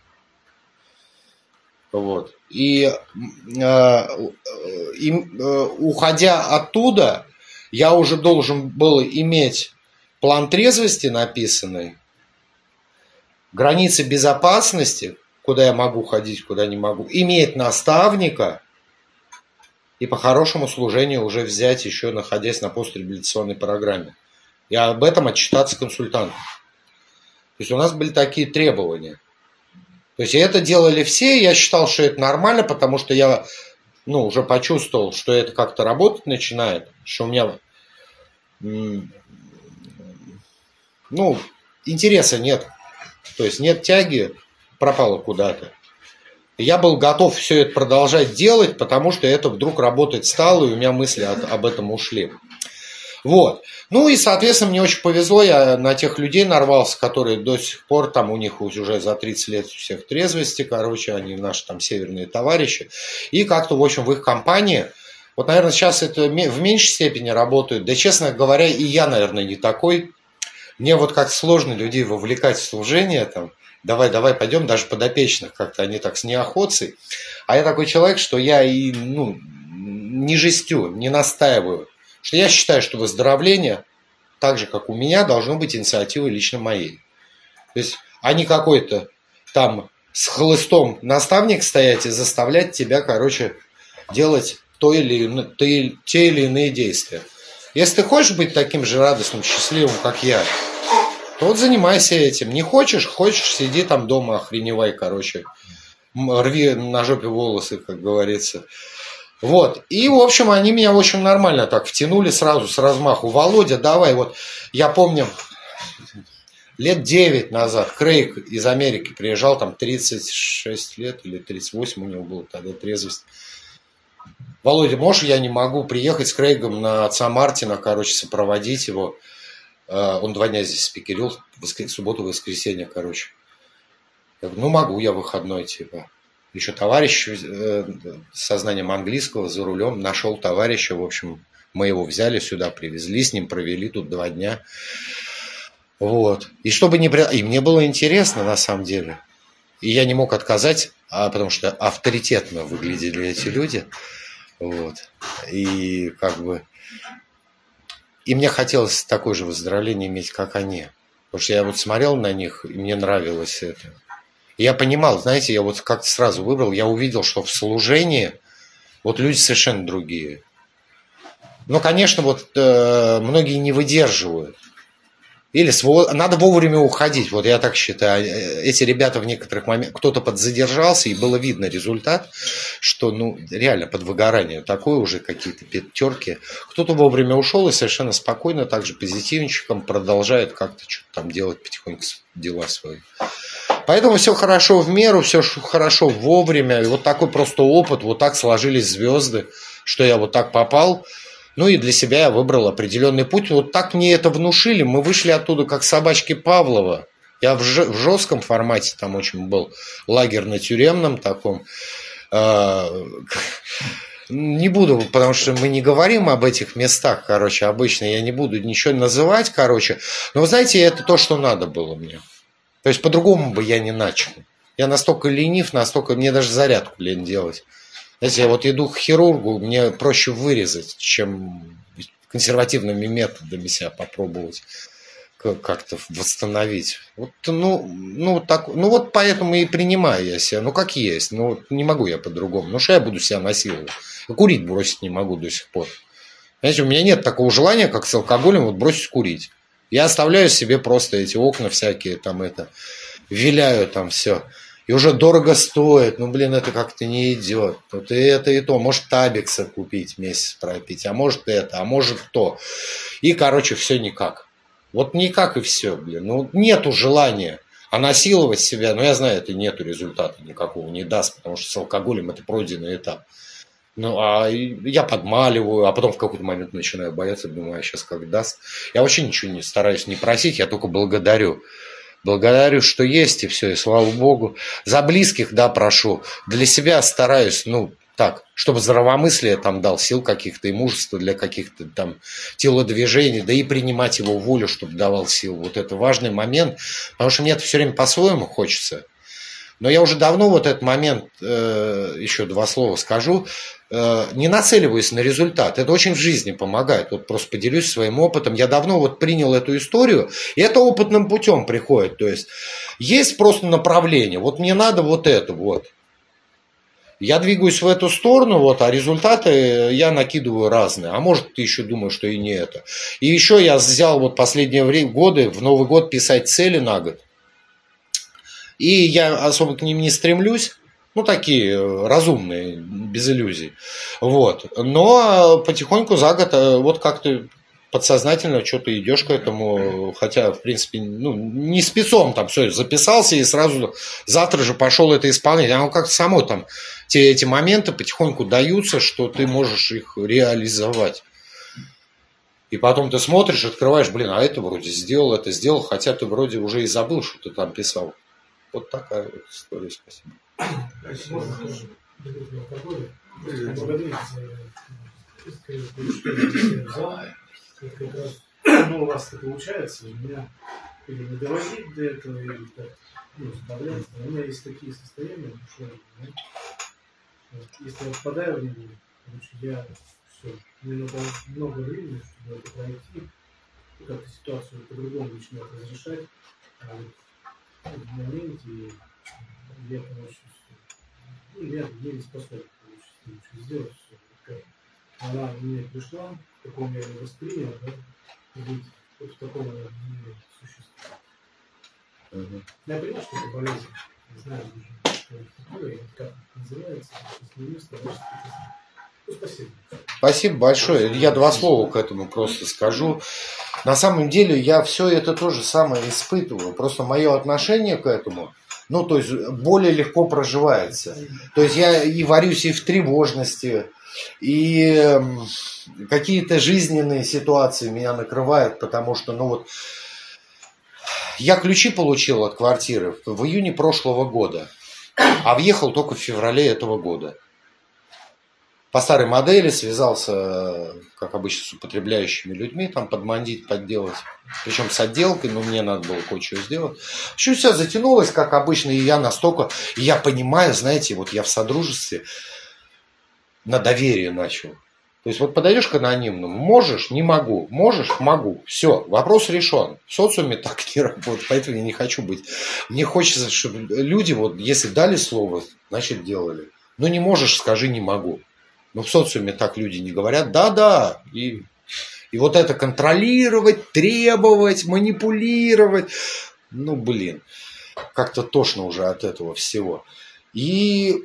Вот. И, э, и э, уходя оттуда, я уже должен был иметь план трезвости написанный, границы безопасности, куда я могу ходить, куда не могу, иметь наставника и по хорошему служению уже взять еще, находясь на постреабилитационной программе. И об этом отчитаться консультанту. То есть у нас были такие требования. То есть это делали все, и я считал, что это нормально, потому что я ну, уже почувствовал, что это как-то работать начинает, что у меня ну, интереса нет. То есть нет тяги, пропало куда-то. Я был готов все это продолжать делать, потому что это вдруг работать стало, и у меня мысли от, об этом ушли. Вот. Ну и, соответственно, мне очень повезло, я на тех людей нарвался, которые до сих пор, там у них уже за тридцать лет у всех трезвости, короче, они наши там северные товарищи. И как-то, в общем, в их компании, вот, наверное, сейчас это в меньшей степени работают. Да, честно говоря, и я, наверное, не такой. Мне вот как сложно людей вовлекать в служение, там, давай, давай, пойдем, даже подопечных как-то, они так с неохотцей. А я такой человек, что я и, ну, не жестю, не настаиваю. Что я считаю, что выздоровление, так же, как у меня, должно быть инициативой лично моей. То есть, а не какой-то там с хлыстом наставник стоять и заставлять тебя, короче, делать то или, те, те или иные действия. Если ты хочешь быть таким же радостным, счастливым, как я, то вот занимайся этим. Не хочешь, хочешь, сиди там дома, охреневай, короче. Рви на жопе волосы, как говорится. Вот. И, в общем, они меня очень нормально так втянули сразу с размаху. Володя, давай, вот, я помню, лет девять назад Крейг из Америки приезжал, там тридцать шесть лет или тридцать восемь у него было тогда трезвость. Володя, можешь, я не могу приехать с Крейгом на отца Мартина, короче, сопроводить его. Он два дня здесь спикерил, в субботу, воскресенье, короче. Я говорю, ну могу, я выходной, типа. Еще товарищ э, с сознанием английского за рулем нашел товарища, в общем, мы его взяли сюда, привезли, с ним провели тут два дня. Вот. И чтобы не... И мне было интересно, на самом деле. И я не мог отказать, а, потому что авторитетно выглядели эти люди. Вот. И как бы... И мне хотелось такое же выздоровление иметь, как они. Потому что я вот смотрел на них, и мне нравилось это. И я понимал, знаете, я вот как-то сразу выбрал, я увидел, что в служении вот люди совершенно другие. Но, конечно, вот э, многие не выдерживают. Или сво... надо вовремя уходить, вот я так считаю. Эти ребята в некоторых моментах, кто-то подзадержался, и было видно результат, что ну реально под выгорание такое уже какие-то пятерки. Кто-то вовремя ушел и совершенно спокойно, также позитивничком продолжает как-то что-то там делать потихоньку дела свои. Поэтому все хорошо в меру, все хорошо вовремя. И вот такой просто опыт, вот так сложились звезды, что я вот так попал. Ну и для себя я выбрал определенный путь. Вот так мне это внушили. Мы вышли оттуда как собачки Павлова. Я в, ж- в жестком формате там очень был, лагерно-тюремном таком. Не буду, потому что мы не говорим об этих местах, короче, обычно. Я не буду ничего называть, короче. Но вы знаете, это то, что надо было мне. То есть по-другому бы я не начал. Я настолько ленив, настолько... Мне даже зарядку лень делать. Знаете, я вот иду к хирургу, мне проще вырезать, чем консервативными методами себя попробовать как-то восстановить. Вот, ну, ну, так, ну вот поэтому и принимаю я себя, ну как есть. Ну не могу я по-другому. Ну что я буду себя насиловать? Курить бросить не могу до сих пор. Знаете, у меня нет такого желания, как с алкоголем, вот бросить курить. Я оставляю себе просто эти окна всякие, там это, виляю там все. И уже дорого стоит, ну, блин, это как-то не идет. Вот и это, и то. Может, табикса купить, месяц пропить, а может это, а может то. И, короче, все никак. Вот никак и все, блин. Ну, нету желания. А насиловать себя, ну, я знаю, это нету результата никакого, не даст, потому что с алкоголем это пройденный этап. Ну, а я подмаливаю, а потом в какой-то момент начинаю бояться, думаю, а сейчас как даст. Я вообще ничего не стараюсь не просить, я только благодарю. Благодарю, что есть, и все, и слава Богу. За близких, да, прошу. Для себя стараюсь, ну, так, чтобы здравомыслие там дал, сил каких-то и мужества для каких-то там телодвижений, да и принимать его волю, чтобы давал сил. Вот это важный момент, потому что мне это все время по-своему хочется. Но я уже давно вот этот момент, э, еще два слова скажу, э, не нацеливаюсь на результат. Это очень в жизни помогает. Вот просто поделюсь своим опытом. Я давно вот принял эту историю, и это опытным путем приходит. То есть есть просто направление. Вот мне надо вот это вот. Я двигаюсь в эту сторону, вот, а результаты я накидываю разные. А может, ты еще думаешь, что и не это. И еще я взял вот последние время, годы, в Новый год писать цели на год. И я особо к ним не стремлюсь, ну, такие разумные, без иллюзий. Вот. Но потихоньку за год вот как-то подсознательно что-то идешь к этому, хотя, в принципе, ну, не спецом там все, записался и сразу завтра же пошел это исполнять. Оно как-то само там, те эти моменты потихоньку даются, что ты можешь их реализовать. И потом ты смотришь, открываешь, блин, а это вроде сделал, это сделал, хотя ты вроде уже и забыл, что ты там писал. Вот такая вот история, спасибо. Ну, у вас это получается, у меня или не доводить до этого, или так, ну, справляться. У меня есть такие состояния, что да? Вот, если я впадаю в него, я все, мне надо много времени, чтобы это пройти, как-то ситуацию по-другому начинает разрешать. А вот в моменте я, короче, ну, я, я не способен короче, сделать все. Как она мне пришла, в каком я ее воспринял, да, быть вот в таком она не существует. Uh-huh. Я понимаю, что это болезнь. Не знаю, что это такое, как это называется, с ним стараешься. Ну, спасибо. Спасибо большое. Я два слова к этому просто скажу. На самом деле я все это то же самое испытываю. Просто мое отношение к этому, ну, то есть более легко проживается. То есть я и варюсь и в тревожности, и какие-то жизненные ситуации меня накрывают, потому что, ну вот, я ключи получил от квартиры в июне прошлого года, а въехал только в феврале этого года. По старой модели связался, как обычно, с употребляющими людьми, там подмандить, подделать. Причем с отделкой, но мне надо было кое-что сделать. Еще все затянулось, как обычно, и я настолько... И я понимаю, знаете, вот я в содружестве на доверие начал. То есть вот подойдешь к анонимному, можешь, не могу, можешь, могу. Все, вопрос решен. В социуме так не работает, поэтому я не хочу быть. Мне хочется, чтобы люди, вот если дали слово, значит делали. Ну не можешь, скажи не могу. Но в социуме так люди не говорят. Да-да. И И вот это контролировать, требовать, манипулировать. Ну, блин, как-то тошно уже от этого всего. И,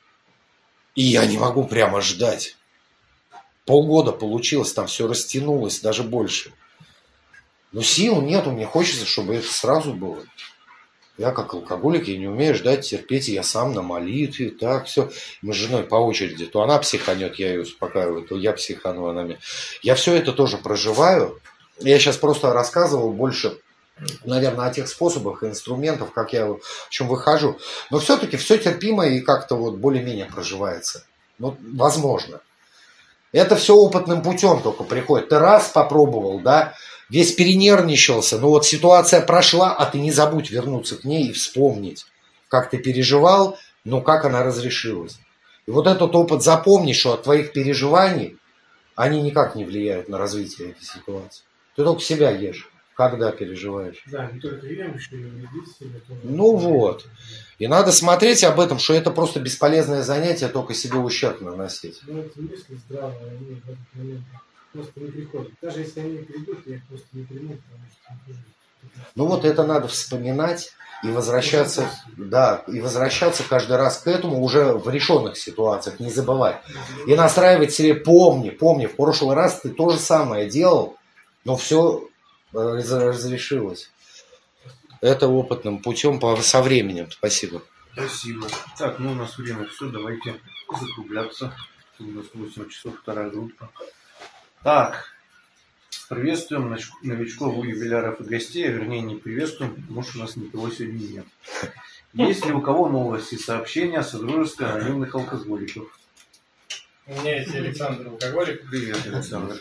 и я не могу прямо ждать. Полгода получилось, там все растянулось, даже больше. Но сил нету, мне хочется, чтобы это сразу было. Я как алкоголик, я не умею ждать, терпеть, я сам на молитве, так, все. Мы с женой по очереди, то она психанет, я ее успокаиваю, то я психану, она меня. Я все это тоже проживаю. Я сейчас просто рассказывал больше, наверное, о тех способах и инструментах, как я в чем выхожу. Но все-таки все терпимо и как-то вот более-менее проживается. Ну, возможно. Это все опытным путем только приходит. Ты раз попробовал, да, весь перенервничался, ну вот ситуация прошла, а ты не забудь вернуться к ней и вспомнить, как ты переживал, ну как она разрешилась. И вот этот опыт запомни, что от твоих переживаний они никак не влияют на развитие этой ситуации. Ты только себя ешь, когда переживаешь. Да, не только ем, еще и любить себя тоже. Ну вот. И надо смотреть об этом, что это просто бесполезное занятие, только себе ущерб наносить. Но эти мысли здравые, они в этот момент просто не приходят. Даже если они придут, я их просто не приму, потому что... Ну вот это надо вспоминать и возвращаться, да, и возвращаться каждый раз к этому уже в решенных ситуациях, не забывай. И настраивать себе, помни, помни, в прошлый раз ты то же самое делал, но все разрешилось. Это опытным путем по, со временем. Спасибо. Спасибо. Так, ну у нас время все, давайте закругляться. У нас восемь часов, вторая группа. Так, приветствуем новичков, юбиляров и гостей, а вернее не приветствуем, потому что у нас никого сегодня нет. Есть ли у кого новости, сообщения о содружестве анонимных алкоголиков? У меня есть Александр алкоголик. Привет, Александр.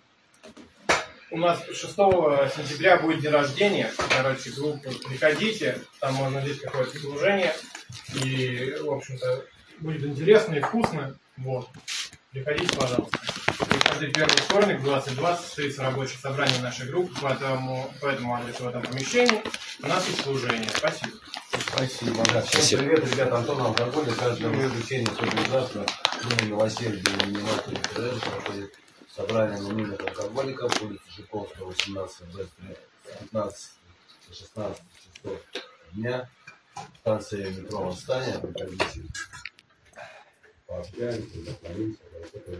У нас шестого сентября будет день рождения. Короче, группа, приходите, там можно здесь какое-то служение. И, в общем-то, будет интересно и вкусно. Вот. Приходите, пожалуйста. И каждый первый вторник в двадцать двадцать состоится рабочее собрание нашей группы по этому, по этому адресу в этом помещении. У нас есть служение. Спасибо. Спасибо. Да, всем Спасибо. привет, ребята. Антон Алкоголик. Каждое воскресенье, сегодня завтра, в милосердие внимательно проходит собрание анонимных алкоголиков, улица Жуковского, восемнадцать, с пятнадцати до шестнадцати часов дня. Станция метро Восстания. Приходите. Пообщаемся, вдохновимся.